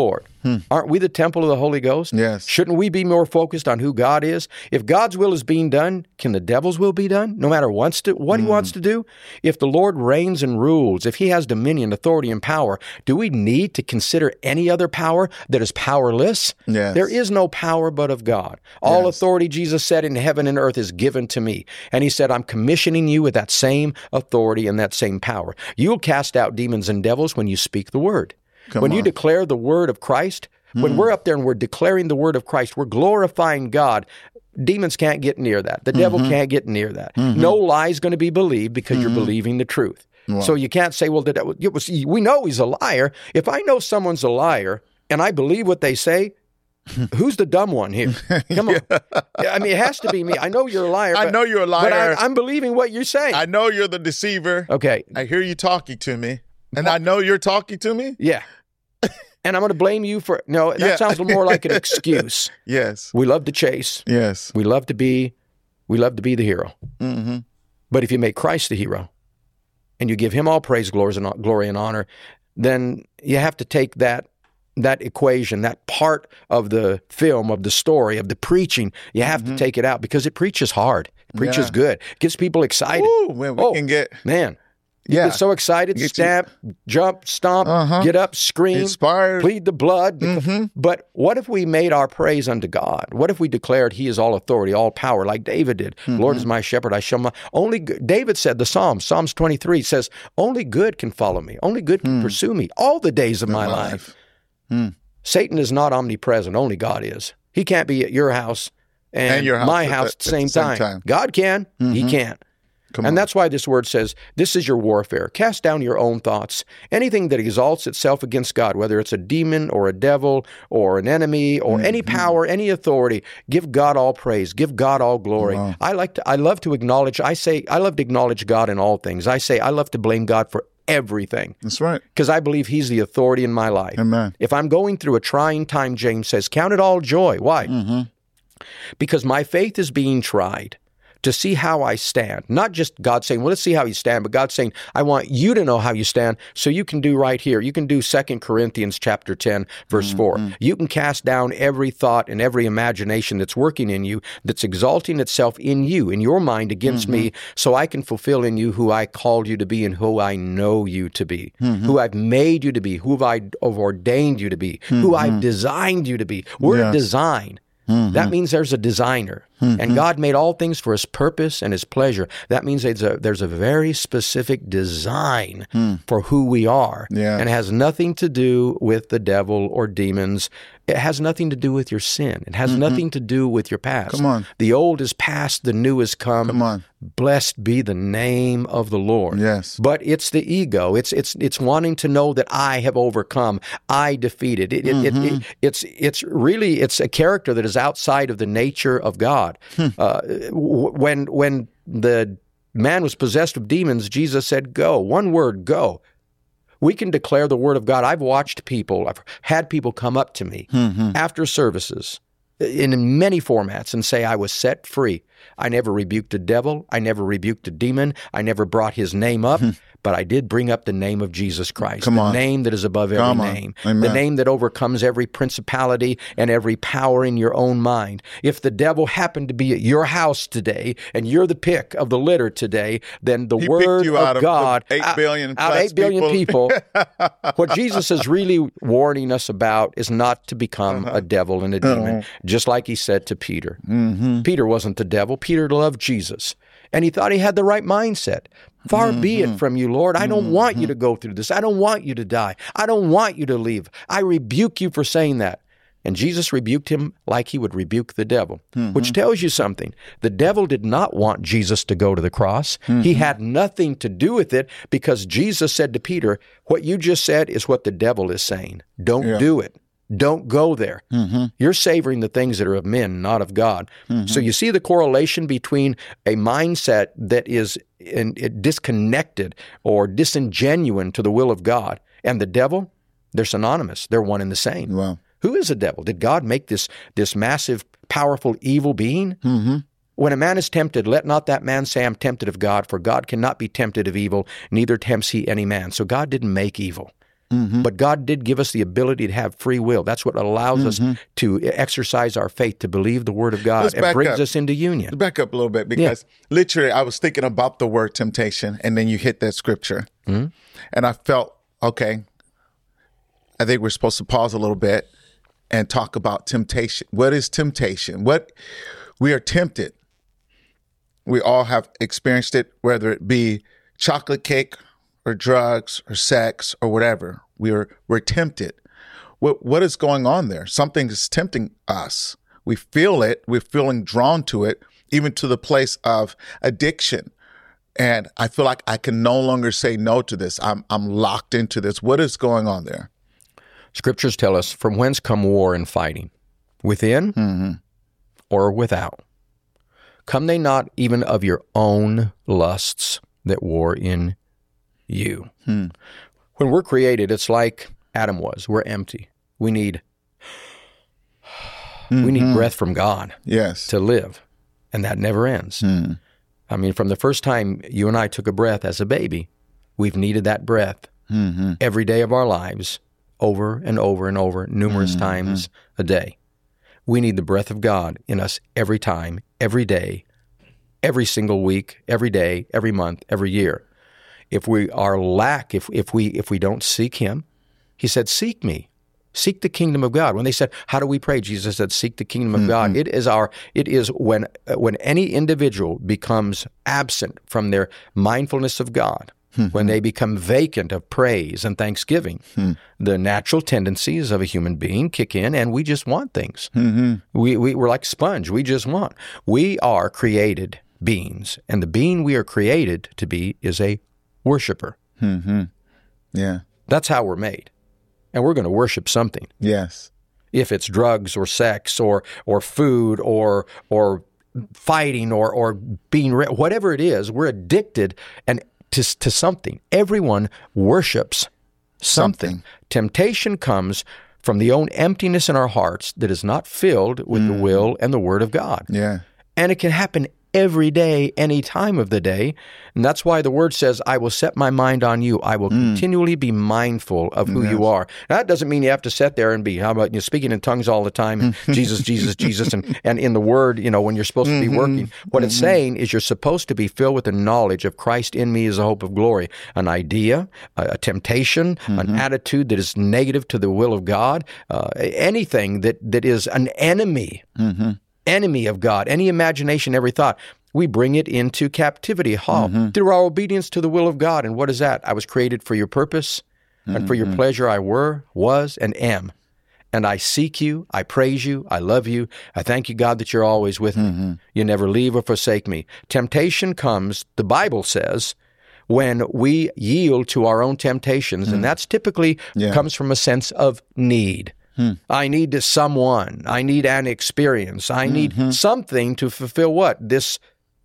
Aren't we the temple of the Holy Ghost? Yes. Shouldn't we be more focused on who God is? If God's will is being done, can the devil's will be done? No matter what he wants to do? If the Lord reigns and rules, if he has dominion, authority, and power, do we need to consider any other power that is powerless? Yes. There is no power but of God. All Yes. authority, Jesus said, in heaven and earth is given to me. And he said, I'm commissioning you with that same authority and that same power. You'll cast out demons and devils when you speak the word. When you declare the word of Christ, when we're up there and we're declaring the word of Christ, we're glorifying God. Demons can't get near that. The devil can't get near that. No lie is going to be believed because you're believing the truth. Wow. So you can't say, well, we know he's a liar. If I know someone's a liar and I believe what they say, who's the dumb one here? Come on. I mean, it has to be me. I know you're a liar. I know you're a liar. But I'm believing what you're saying. I know you're the deceiver. Okay. I hear you talking to me. And I know you're talking to me? Yeah. And I'm going to blame you for, no, that sounds more like an excuse. Yes. We love to chase. Yes. We love to be the hero. Mm-hmm. But if you make Christ the hero and you give him all praise, glory, and honor, then you have to take that equation, that part of the film, of the story, of the preaching, you have to take it out because it preaches hard. It preaches good. It gets people excited. Ooh, when we can get... Man. You get so excited, stamp, jump, stomp, get up, scream, inspired, plead the blood. But what if we made our praise unto God? What if we declared he is all authority, all power, like David did? Lord is my shepherd, I shall not. David said, the Psalms 23 says, only good can follow me. Only good can pursue me all the days of my life. Satan is not omnipresent. Only God is. He can't be at your house and your house my house at the same time. God can. He can't. And that's why this word says, this is your warfare. Cast down your own thoughts. Anything that exalts itself against God, whether it's a demon or a devil or an enemy or any power, any authority, give God all praise. Give God all glory. Wow. I love to acknowledge God in all things. I love to blame God for everything. That's right. Because I believe he's the authority in my life. Amen. If I'm going through a trying time, James says, count it all joy. Why? Because my faith is being tried to see how I stand. Not just God saying, well, let's see how you stand, but God saying, I want you to know how you stand so you can do right here. You can do 2 Corinthians chapter 10, verse 4. You can cast down every thought and every imagination that's working in you, that's exalting itself in you, in your mind against me, so I can fulfill in you who I called you to be and who I know you to be, who I've made you to be, who I've ordained you to be, who I've designed you to be. We're designed. That means there's a designer. And God made all things for his purpose and his pleasure. That means there's a very specific design for who we are. And it has nothing to do with the devil or demons. It has nothing to do with your sin. It has nothing to do with your past. Come on. The old is past, the new is come. Come on. Blessed be the name of the Lord. Yes. But it's the ego. It's wanting to know that I have overcome. I defeated. It's really a character that is outside of the nature of God. When the man was possessed of demons, Jesus said, go. One word, go. We can declare the word of God. I've had people come up to me after services in many formats and say, I was set free. I never rebuked a devil. I never rebuked a demon. I never brought his name up. But I did bring up the name of Jesus Christ, the name that is above every name, the name that overcomes every principality and every power in your own mind. If the devil happened to be at your house today and you're the pick of the litter today, then the word of God, 8 billion people, what Jesus is really warning us about is not to become a devil and a demon, just like he said to Peter. Peter wasn't the devil. Peter loved Jesus. And he thought he had the right mindset. Far be it from you, Lord. I don't want you to go through this. I don't want you to die. I don't want you to leave. I rebuke you for saying that. And Jesus rebuked him like he would rebuke the devil, which tells you something. The devil did not want Jesus to go to the cross. He had nothing to do with it because Jesus said to Peter, what you just said is what the devil is saying. Don't do it. Don't go there. You're savoring the things that are of men, not of God. So you see the correlation between a mindset that is disconnected or disingenuine to the will of God and the devil. They're synonymous. They're one and the same. Wow. Who is the devil? Did God make this massive, powerful, evil being? When a man is tempted, let not that man say, I'm tempted of God, for God cannot be tempted of evil, neither tempts he any man. So God didn't make evil. But God did give us the ability to have free will. That's what allows us to exercise our faith, to believe the Word of God. It brings us into union. Let's back up a little bit, because literally I was thinking about the word temptation, and then you hit that scripture. And I felt, okay, I think we're supposed to pause a little bit and talk about temptation. What is temptation? What we are tempted. We all have experienced it, whether it be chocolate cake or drugs or sex or whatever. We're tempted. What is going on there? Something is tempting us. We feel it. We're feeling drawn to it, even to the place of addiction. And I feel like I can no longer say no to this. I'm locked into this. What is going on there? Scriptures tell us, from whence come war and fighting? Within or without? Come they not even of your own lusts that war in you? When we're created, it's like Adam was. We're empty. We need breath from God to live, and that never ends. I mean, from the first time you and I took a breath as a baby, we've needed that breath every day of our lives, over and over and over, numerous times a day. We need the breath of God in us every time, every day, every single week, every day, every month, every year. If we are if we don't seek Him, He said, "Seek me, seek the kingdom of God." When they said, "How do we pray?" Jesus said, "Seek the kingdom of God." It is when any individual becomes absent from their mindfulness of God, when they become vacant of praise and thanksgiving, the natural tendencies of a human being kick in, and we just want things. We're like a sponge. We just want. We are created beings, and the being we are created to be is a worshiper. Yeah. That's how we're made. And we're going to worship something. Yes. If it's drugs or sex or food or fighting or being, whatever it is, we're addicted and to something. Everyone worships something. Temptation comes from the own emptiness in our hearts that is not filled with the will and the Word of God. Yeah. And it can happen every day, any time of the day. And that's why the Word says, "I will set my mind on you. I will continually be mindful of who you are." Now, that doesn't mean you have to sit there and be, how about speaking in tongues all the time, and Jesus, Jesus, Jesus, and in the Word, when you're supposed to be working. What it's saying is you're supposed to be filled with the knowledge of Christ in me is the hope of glory. An idea, a temptation, an attitude that is negative to the will of God, anything that is an enemy of God, any imagination, every thought, we bring it into captivity. How? Through our obedience to the will of God. And what is that? I was created for your purpose and for your pleasure. I was, and am. And I seek you. I praise you. I love you. I thank you, God, that you're always with me. You never leave or forsake me. Temptation comes, the Bible says, when we yield to our own temptations. And that's typically comes from a sense of need. I need someone. I need an experience. I need something to fulfill what? This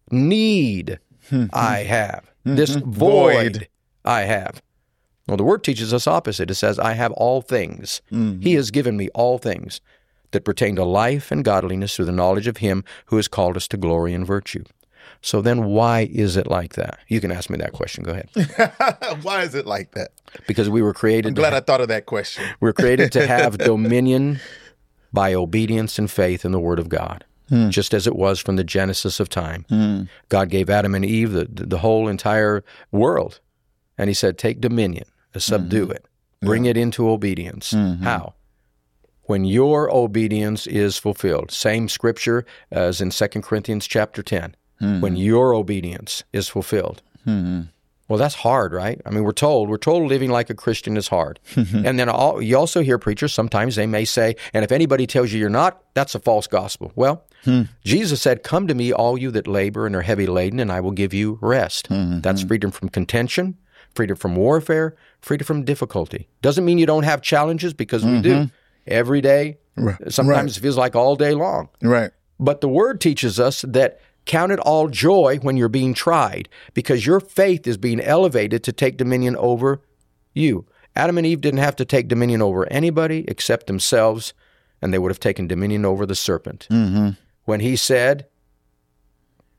need I have. This void I have. Well, the Word teaches us opposite. It says, "I have all things." He has given me all things that pertain to life and godliness through the knowledge of Him who has called us to glory and virtue. So then why is it like that? You can ask me that question. Go ahead. Why is it like that? Because we were created. I'm glad I thought of that question. We're created to have dominion by obedience and faith in the Word of God, just as it was from the genesis of time. God gave Adam and Eve the whole entire world, and He said, "Take dominion, subdue it, bring it into obedience." How? When your obedience is fulfilled. Same scripture as in 2 Corinthians chapter 10. When your obedience is fulfilled. Well, that's hard, right? I mean, we're told living like a Christian is hard. And then you also hear preachers, sometimes they may say, and if anybody tells you you're not, that's a false gospel. Well, Jesus said, "Come to me, all you that labor and are heavy laden, and I will give you rest." That's freedom from contention, freedom from warfare, freedom from difficulty. Doesn't mean you don't have challenges, because we do. Every day, sometimes it feels like all day long. Right. But the Word teaches us that count it all joy when you're being tried, because your faith is being elevated to take dominion over you. Adam and Eve didn't have to take dominion over anybody except themselves, and they would have taken dominion over the serpent. When he said,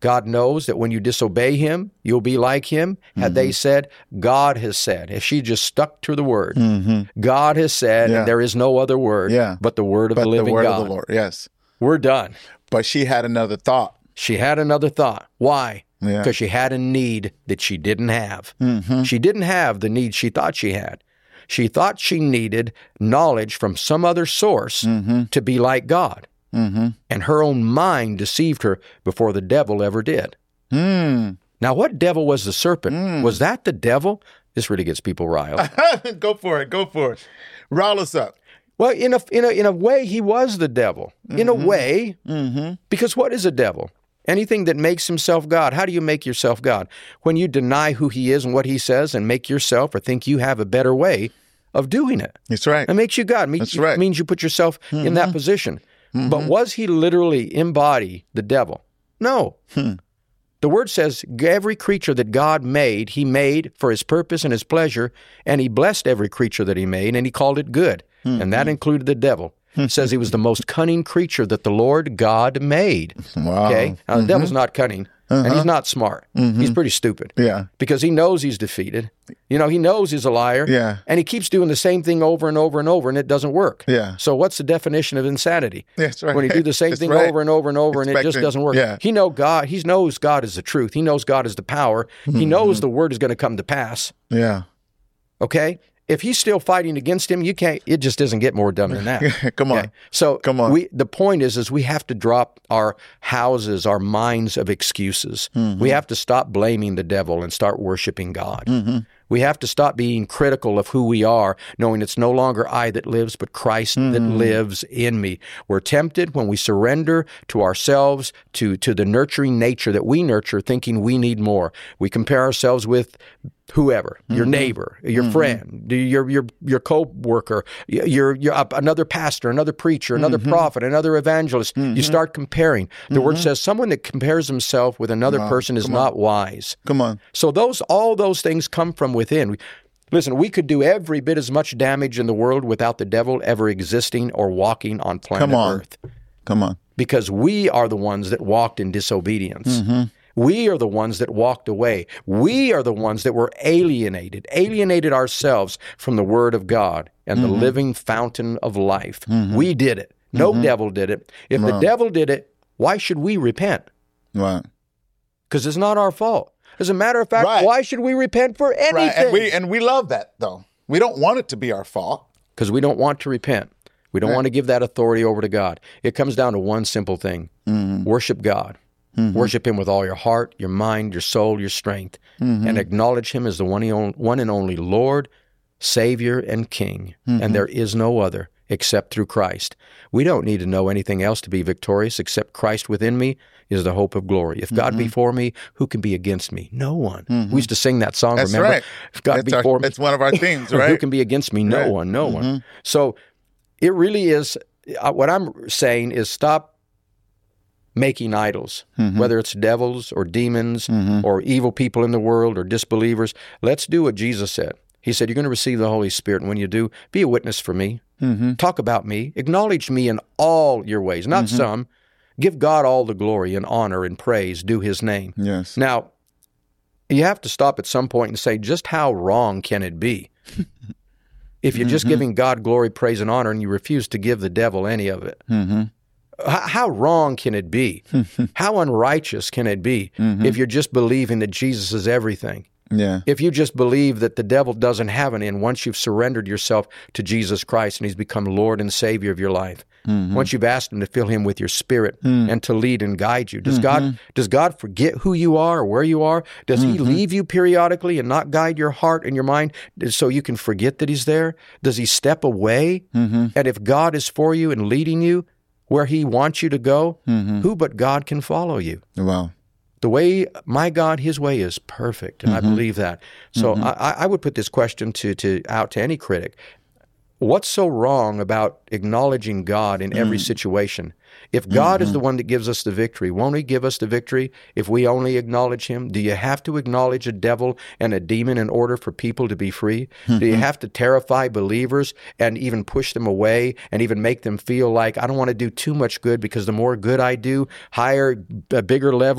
God knows that when you disobey him, you'll be like him. Had they said, God has said, if she just stuck to the word, God has said, and there is no other word but the word of the living God. Of the Lord, yes. We're done. But she had another thought. She had another thought. Why? Yeah. Because she had a need that she didn't have. She didn't have the need she thought she had. She thought she needed knowledge from some other source to be like God. And her own mind deceived her before the devil ever did. Now, what devil was the serpent? Was that the devil? This really gets people riled. Go for it. Go for it. Rile us up. Well, in a way, he was the devil. In a way, because what is a devil? Anything that makes himself God. How do you make yourself God? When you deny who he is and what he says and make yourself or think you have a better way of doing it. That's right. It makes you God. That's right. It means you put yourself in that position. But was he literally embody the devil? No. The word says every creature that God made, he made for his purpose and his pleasure, and he blessed every creature that he made, and he called it good. And that included the devil. It says he was the most cunning creature that the Lord God made. Wow. Okay? Now, the devil's not cunning, and he's not smart. He's pretty stupid. Yeah. Because he knows he's defeated. You know, he knows he's a liar. Yeah. And he keeps doing the same thing over and over and over, and it doesn't work. Yeah. So what's the definition of insanity? That's right. When you do the same That's thing right. over and over and over, and it just doesn't work. Yeah. He knows God is the truth. He knows God is the power. He knows the word is going to come to pass. Yeah. Okay? If he's still fighting against him, it just doesn't get more done than that. Come on. Okay? So Come on. the point is we have to drop our houses, our minds of excuses. We have to stop blaming the devil and start worshiping God. We have to stop being critical of who we are, knowing it's no longer I that lives, but Christ that lives in me. We're tempted when we surrender to ourselves, to the nurturing nature that we nurture, thinking we need more. We compare ourselves with whoever, your neighbor, your friend, your co-worker, your another pastor, another preacher, another prophet, another evangelist. You start comparing. The word says someone that compares himself with another person is not wise. Come on. So all those things come from within. Listen, we could do every bit as much damage in the world without the devil ever existing or walking on planet Earth. Come on. Because we are the ones that walked in disobedience. We are the ones that walked away. We are the ones that were alienated ourselves from the Word of God and the living fountain of life. We did it. No devil did it. If the devil did it, why should we repent? Right. Because it's not our fault. As a matter of fact, why should we repent for anything? Right. And we love that, though. We don't want it to be our fault. Because we don't want to repent. We don't want to give that authority over to God. It comes down to one simple thing. Worship God. Worship him with all your heart, your mind, your soul, your strength, and acknowledge him as the one and only Lord, Savior, and King. And there is no other except through Christ. We don't need to know anything else to be victorious except Christ within me is the hope of glory. If God be for me, who can be against me? No one. We used to sing that song, That's remember? right. If God be for me. It's one of our themes, right? Who can be against me? No one, no one. So it really is, what I'm saying is stop making idols, whether it's devils or demons or evil people in the world or disbelievers. Let's do what Jesus said. He said, you're going to receive the Holy Spirit, and when you do, be a witness for me. Talk about me. Acknowledge me in all your ways, not some. Give God all the glory and honor and praise. Do his name. Yes. Now, you have to stop at some point and say, just how wrong can it be? If you're just giving God glory, praise, and honor, and you refuse to give the devil any of it. How wrong can it be? How unrighteous can it be if you're just believing that Jesus is everything? Yeah. If you just believe that the devil doesn't have an end once you've surrendered yourself to Jesus Christ and he's become Lord and Savior of your life, once you've asked him to fill him with your spirit and to lead and guide you, does God forget who you are or where you are? Does he leave you periodically and not guide your heart and your mind so you can forget that he's there? Does he step away? And if God is for you and leading you where he wants you to go, who but God can follow you? Wow. The way, my God, his way is perfect, and I believe that. So I would put this question out to any critic. What's so wrong about acknowledging God in every situation? If God is the one that gives us the victory, won't he give us the victory if we only acknowledge him? Do you have to acknowledge a devil and a demon in order for people to be free? Do you have to terrify believers and even push them away and even make them feel like, I don't want to do too much good because the more good I do, higher, bigger level,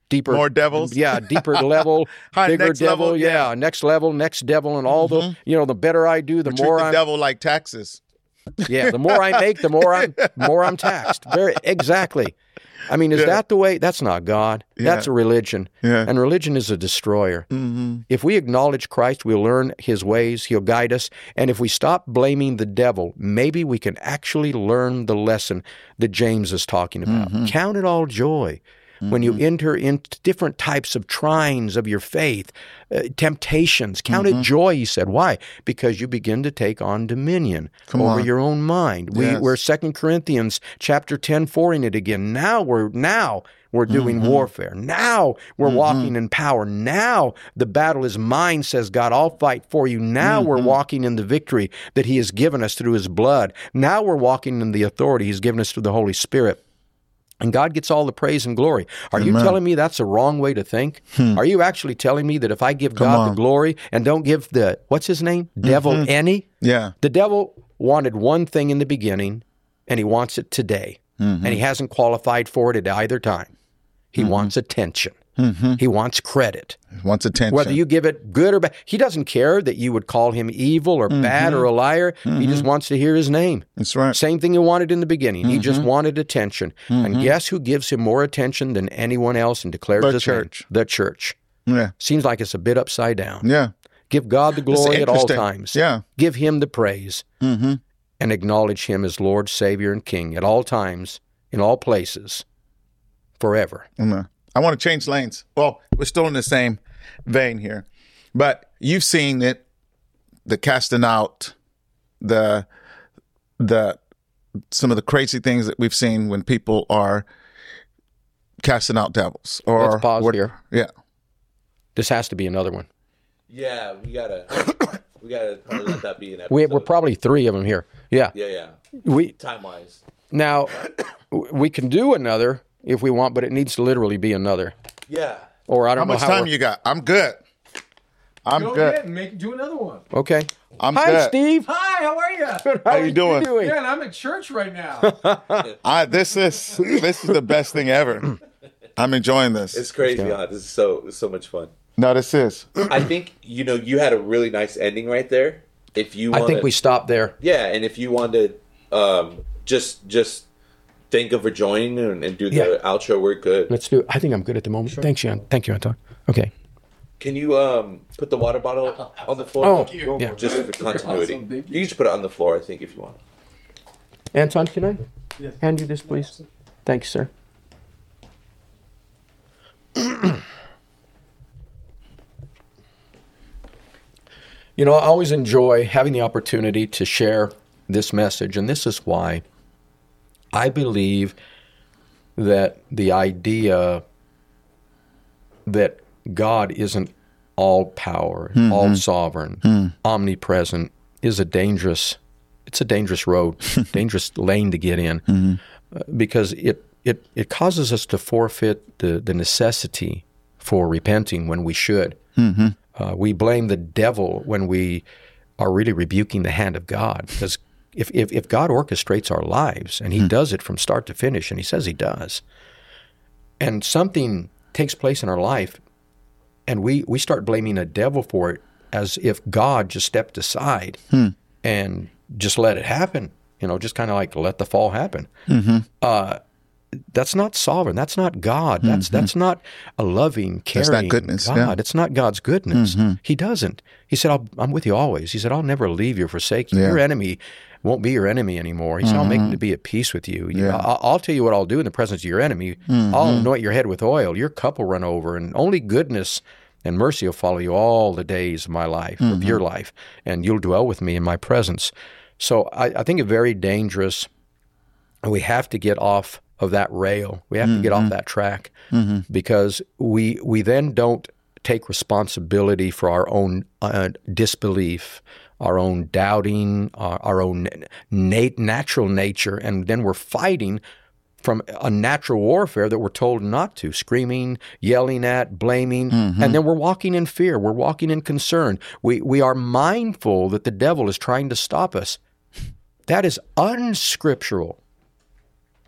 deeper, more devils. Yeah, deeper level, bigger next devil. level, Yeah, next level, next devil, and all the the better I do, the We treat more the I'm. devil like taxes. Yeah, the more I make, the more I'm taxed. Very exactly. I mean, is that the way? That's not God. That's a religion. Yeah. And religion is a destroyer. If we acknowledge Christ, we'll learn his ways, he'll guide us. And if we stop blaming the devil, maybe we can actually learn the lesson that James is talking about. Count it all joy when you enter into different types of tryings of your faith, temptations. Count it joy, he said. Why? Because you begin to take on dominion over your own mind. We're 2 Corinthians chapter 10, 4 in it again. Now we're doing warfare. Now we're walking in power. Now the battle is mine, says God. I'll fight for you. Now we're walking in the victory that he has given us through his blood. Now we're walking in the authority he's given us through the Holy Spirit. And God gets all the praise and glory. Are you telling me that's a wrong way to think? Are you actually telling me that if I give God the glory and don't give the, what's his name? Devil any? Yeah. The devil wanted one thing in the beginning, and he wants it today. And he hasn't qualified for it at either time. He wants attention. He wants credit. He wants attention. Whether you give it good or bad. He doesn't care that you would call him evil or bad or a liar. He just wants to hear his name. That's right. Same thing he wanted in the beginning. He just wanted attention. And guess who gives him more attention than anyone else and declares his church. name? The church. Yeah. Seems like it's a bit upside down. Yeah. Give God the glory at all times. Yeah. Give him the praise. And acknowledge him as Lord, Savior, and King at all times, in all places, forever. I want to change lanes. Well, we're still in the same vein here, but you've seen it, the casting out, the some of the crazy things that we've seen when people are casting out devils. Or Let's pause here. Yeah. This has to be another one. Yeah, we gotta probably let that be an episode. We're probably 3 of them here. Yeah. Yeah. Time wise. Now, we can do another if we want, but it needs to literally be another. Yeah. Or I don't know how much time you got? I'm good. Go ahead and do another one. Okay. I'm Hi, good. Steve. Hi, how are you? How you doing? Man, I'm at church right now. This is the best thing ever. I'm enjoying this. It's crazy. This is so much fun. No, this is. I think you had a really nice ending right there. If you, I think we stopped there. Yeah, and if you wanted, just thank him for joining and do the outro. We're good. Let's do it. I think I'm good at the moment. Sure. Thank you, Anton. Okay. Can you put the water bottle on the floor? Oh, yeah. Just for continuity. You can just put it on the floor, I think, if you want. Anton, can I hand you this, please? Thanks, sir. I always enjoy having the opportunity to share this message, and this is why I believe that the idea that God isn't all power, all sovereign, omnipresent is a dangerous road, dangerous lane to get in, because it causes us to forfeit the necessity for repenting when we should. We blame the devil when we are really rebuking the hand of God, because if God orchestrates our lives, and he does it from start to finish, and he says he does, and something takes place in our life, and we start blaming a devil for it as if God just stepped aside and just let it happen, just kind of like let the fall happen. That's not sovereign. That's not God. That's not a loving, caring That's not goodness, God. yeah. It's not God's goodness. He doesn't. He said, I'm with you always. He said, I'll never leave you or forsake you. Yeah. Your enemy won't be your enemy anymore. He said, I'll make him to be at peace with you. Yeah. I'll tell you what I'll do in the presence of your enemy. I'll anoint your head with oil. Your cup will run over, and only goodness and mercy will follow you all the days of my life, of your life, and you'll dwell with me in my presence. So I think it's very dangerous, and we have to get off of that rail. We have to get off that track, because we then don't take responsibility for our own disbelief, our own doubting, our own natural nature, and then we're fighting from a natural warfare that we're told not to, screaming, yelling at, blaming, and then we're walking in fear. We're walking in concern. We are mindful that the devil is trying to stop us. That is unscriptural.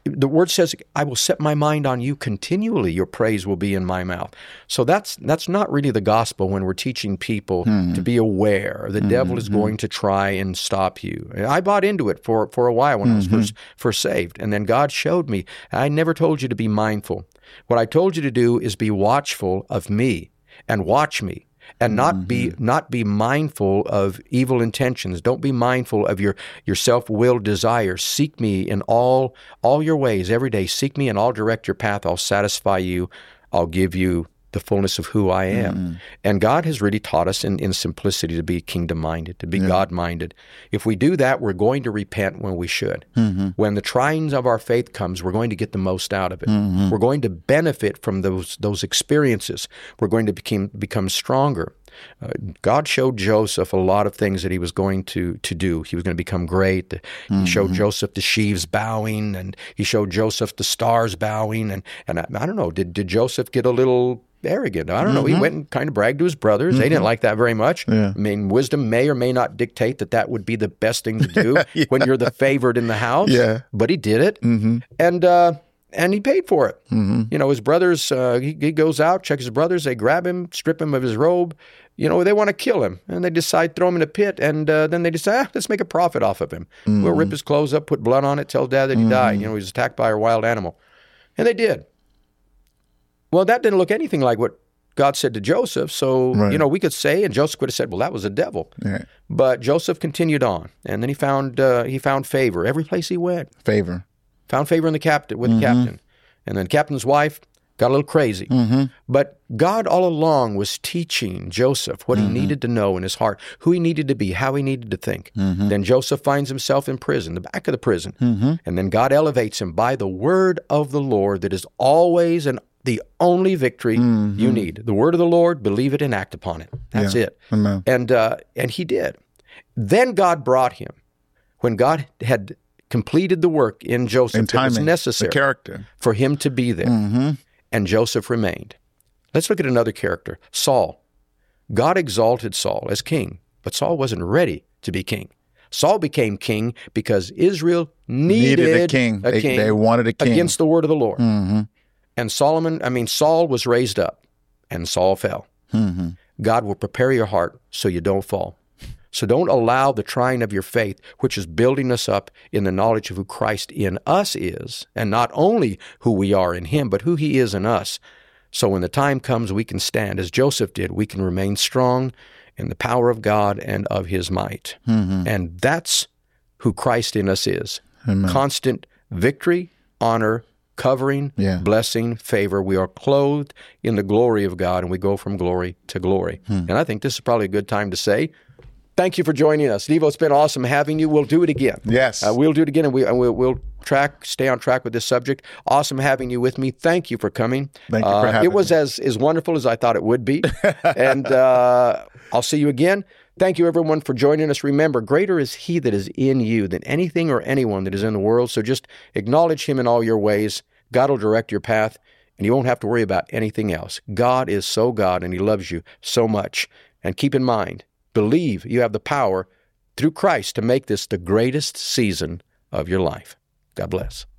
the word says, I will set my mind on you continually. Your praise will be in my mouth. So that's not really the gospel when we're teaching people to be aware. The devil is going to try and stop you. And I bought into it for a while when I was first saved. And then God showed me, I never told you to be mindful. What I told you to do is be watchful of me and watch me. And not be mindful of evil intentions. Don't be mindful of your self-willed desires. Seek me in all your ways every day. Seek me and I'll direct your path. I'll satisfy you. I'll give you the fullness of who I am. And God has really taught us in simplicity to be kingdom-minded, to be God-minded. If we do that, we're going to repent when we should. When the tryings of our faith comes, we're going to get the most out of it. We're going to benefit from those experiences. We're going to become stronger. God showed Joseph a lot of things that he was going to do. He was going to become great. He showed Joseph the sheaves bowing, and he showed Joseph the stars bowing. And I don't know, did Joseph get a little arrogant? I don't know. He went and kind of bragged to his brothers. They didn't like that very much. I mean, wisdom may or may not dictate that would be the best thing to do when you're the favored in the house. But he did it. And he paid for it. You know, his brothers, he goes out, checks his brothers, they grab him, strip him of his robe. You know, they want to kill him. And they decide, throw him in a pit. And then they decide, let's make a profit off of him. We'll rip his clothes up, put blood on it, tell Dad that he died. You know, he was attacked by a wild animal. And they did. Well, that didn't look anything like what God said to Joseph. So, you know, we could say, and Joseph could have said, well, that was a devil. But Joseph continued on. And then he found favor every place he went. Found favor with the captain. And then the captain's wife got a little crazy. But God all along was teaching Joseph what he needed to know in his heart, who he needed to be, how he needed to think. Then Joseph finds himself in prison, the back of the prison. And then God elevates him by the word of the Lord that is always and the only victory you need. The word of the Lord, believe it and act upon it. That's it. Amen. And he did. Then God brought him, when God had completed the work in Joseph that was necessary for him to be there. And Joseph remained. Let's look at another character, Saul. God exalted Saul as king, but Saul wasn't ready to be king. Saul became king because Israel needed a king. They wanted a king. Against the word of the Lord. And Saul was raised up, and Saul fell. God will prepare your heart so you don't fall. So don't allow the trying of your faith, which is building us up in the knowledge of who Christ in us is, and not only who we are in him, but who he is in us. So when the time comes, we can stand as Joseph did. We can remain strong in the power of God and of his might. And that's who Christ in us is. Constant victory, honor, covering, blessing, favor. We are clothed in the glory of God, and we go from glory to glory. And I think this is probably a good time to say, thank you for joining us. Devo, it's been awesome having you. We'll do it again. Yes. We'll do it again, and we'll stay on track with this subject. Awesome having you with me. Thank you for coming. Thank you for having me. It was as wonderful as I thought it would be. And I'll see you again. Thank you, everyone, for joining us. Remember, greater is he that is in you than anything or anyone that is in the world. So just acknowledge him in all your ways. God will direct your path, and you won't have to worry about anything else. God is so God, and he loves you so much. And keep in mind, believe you have the power through Christ to make this the greatest season of your life. God bless.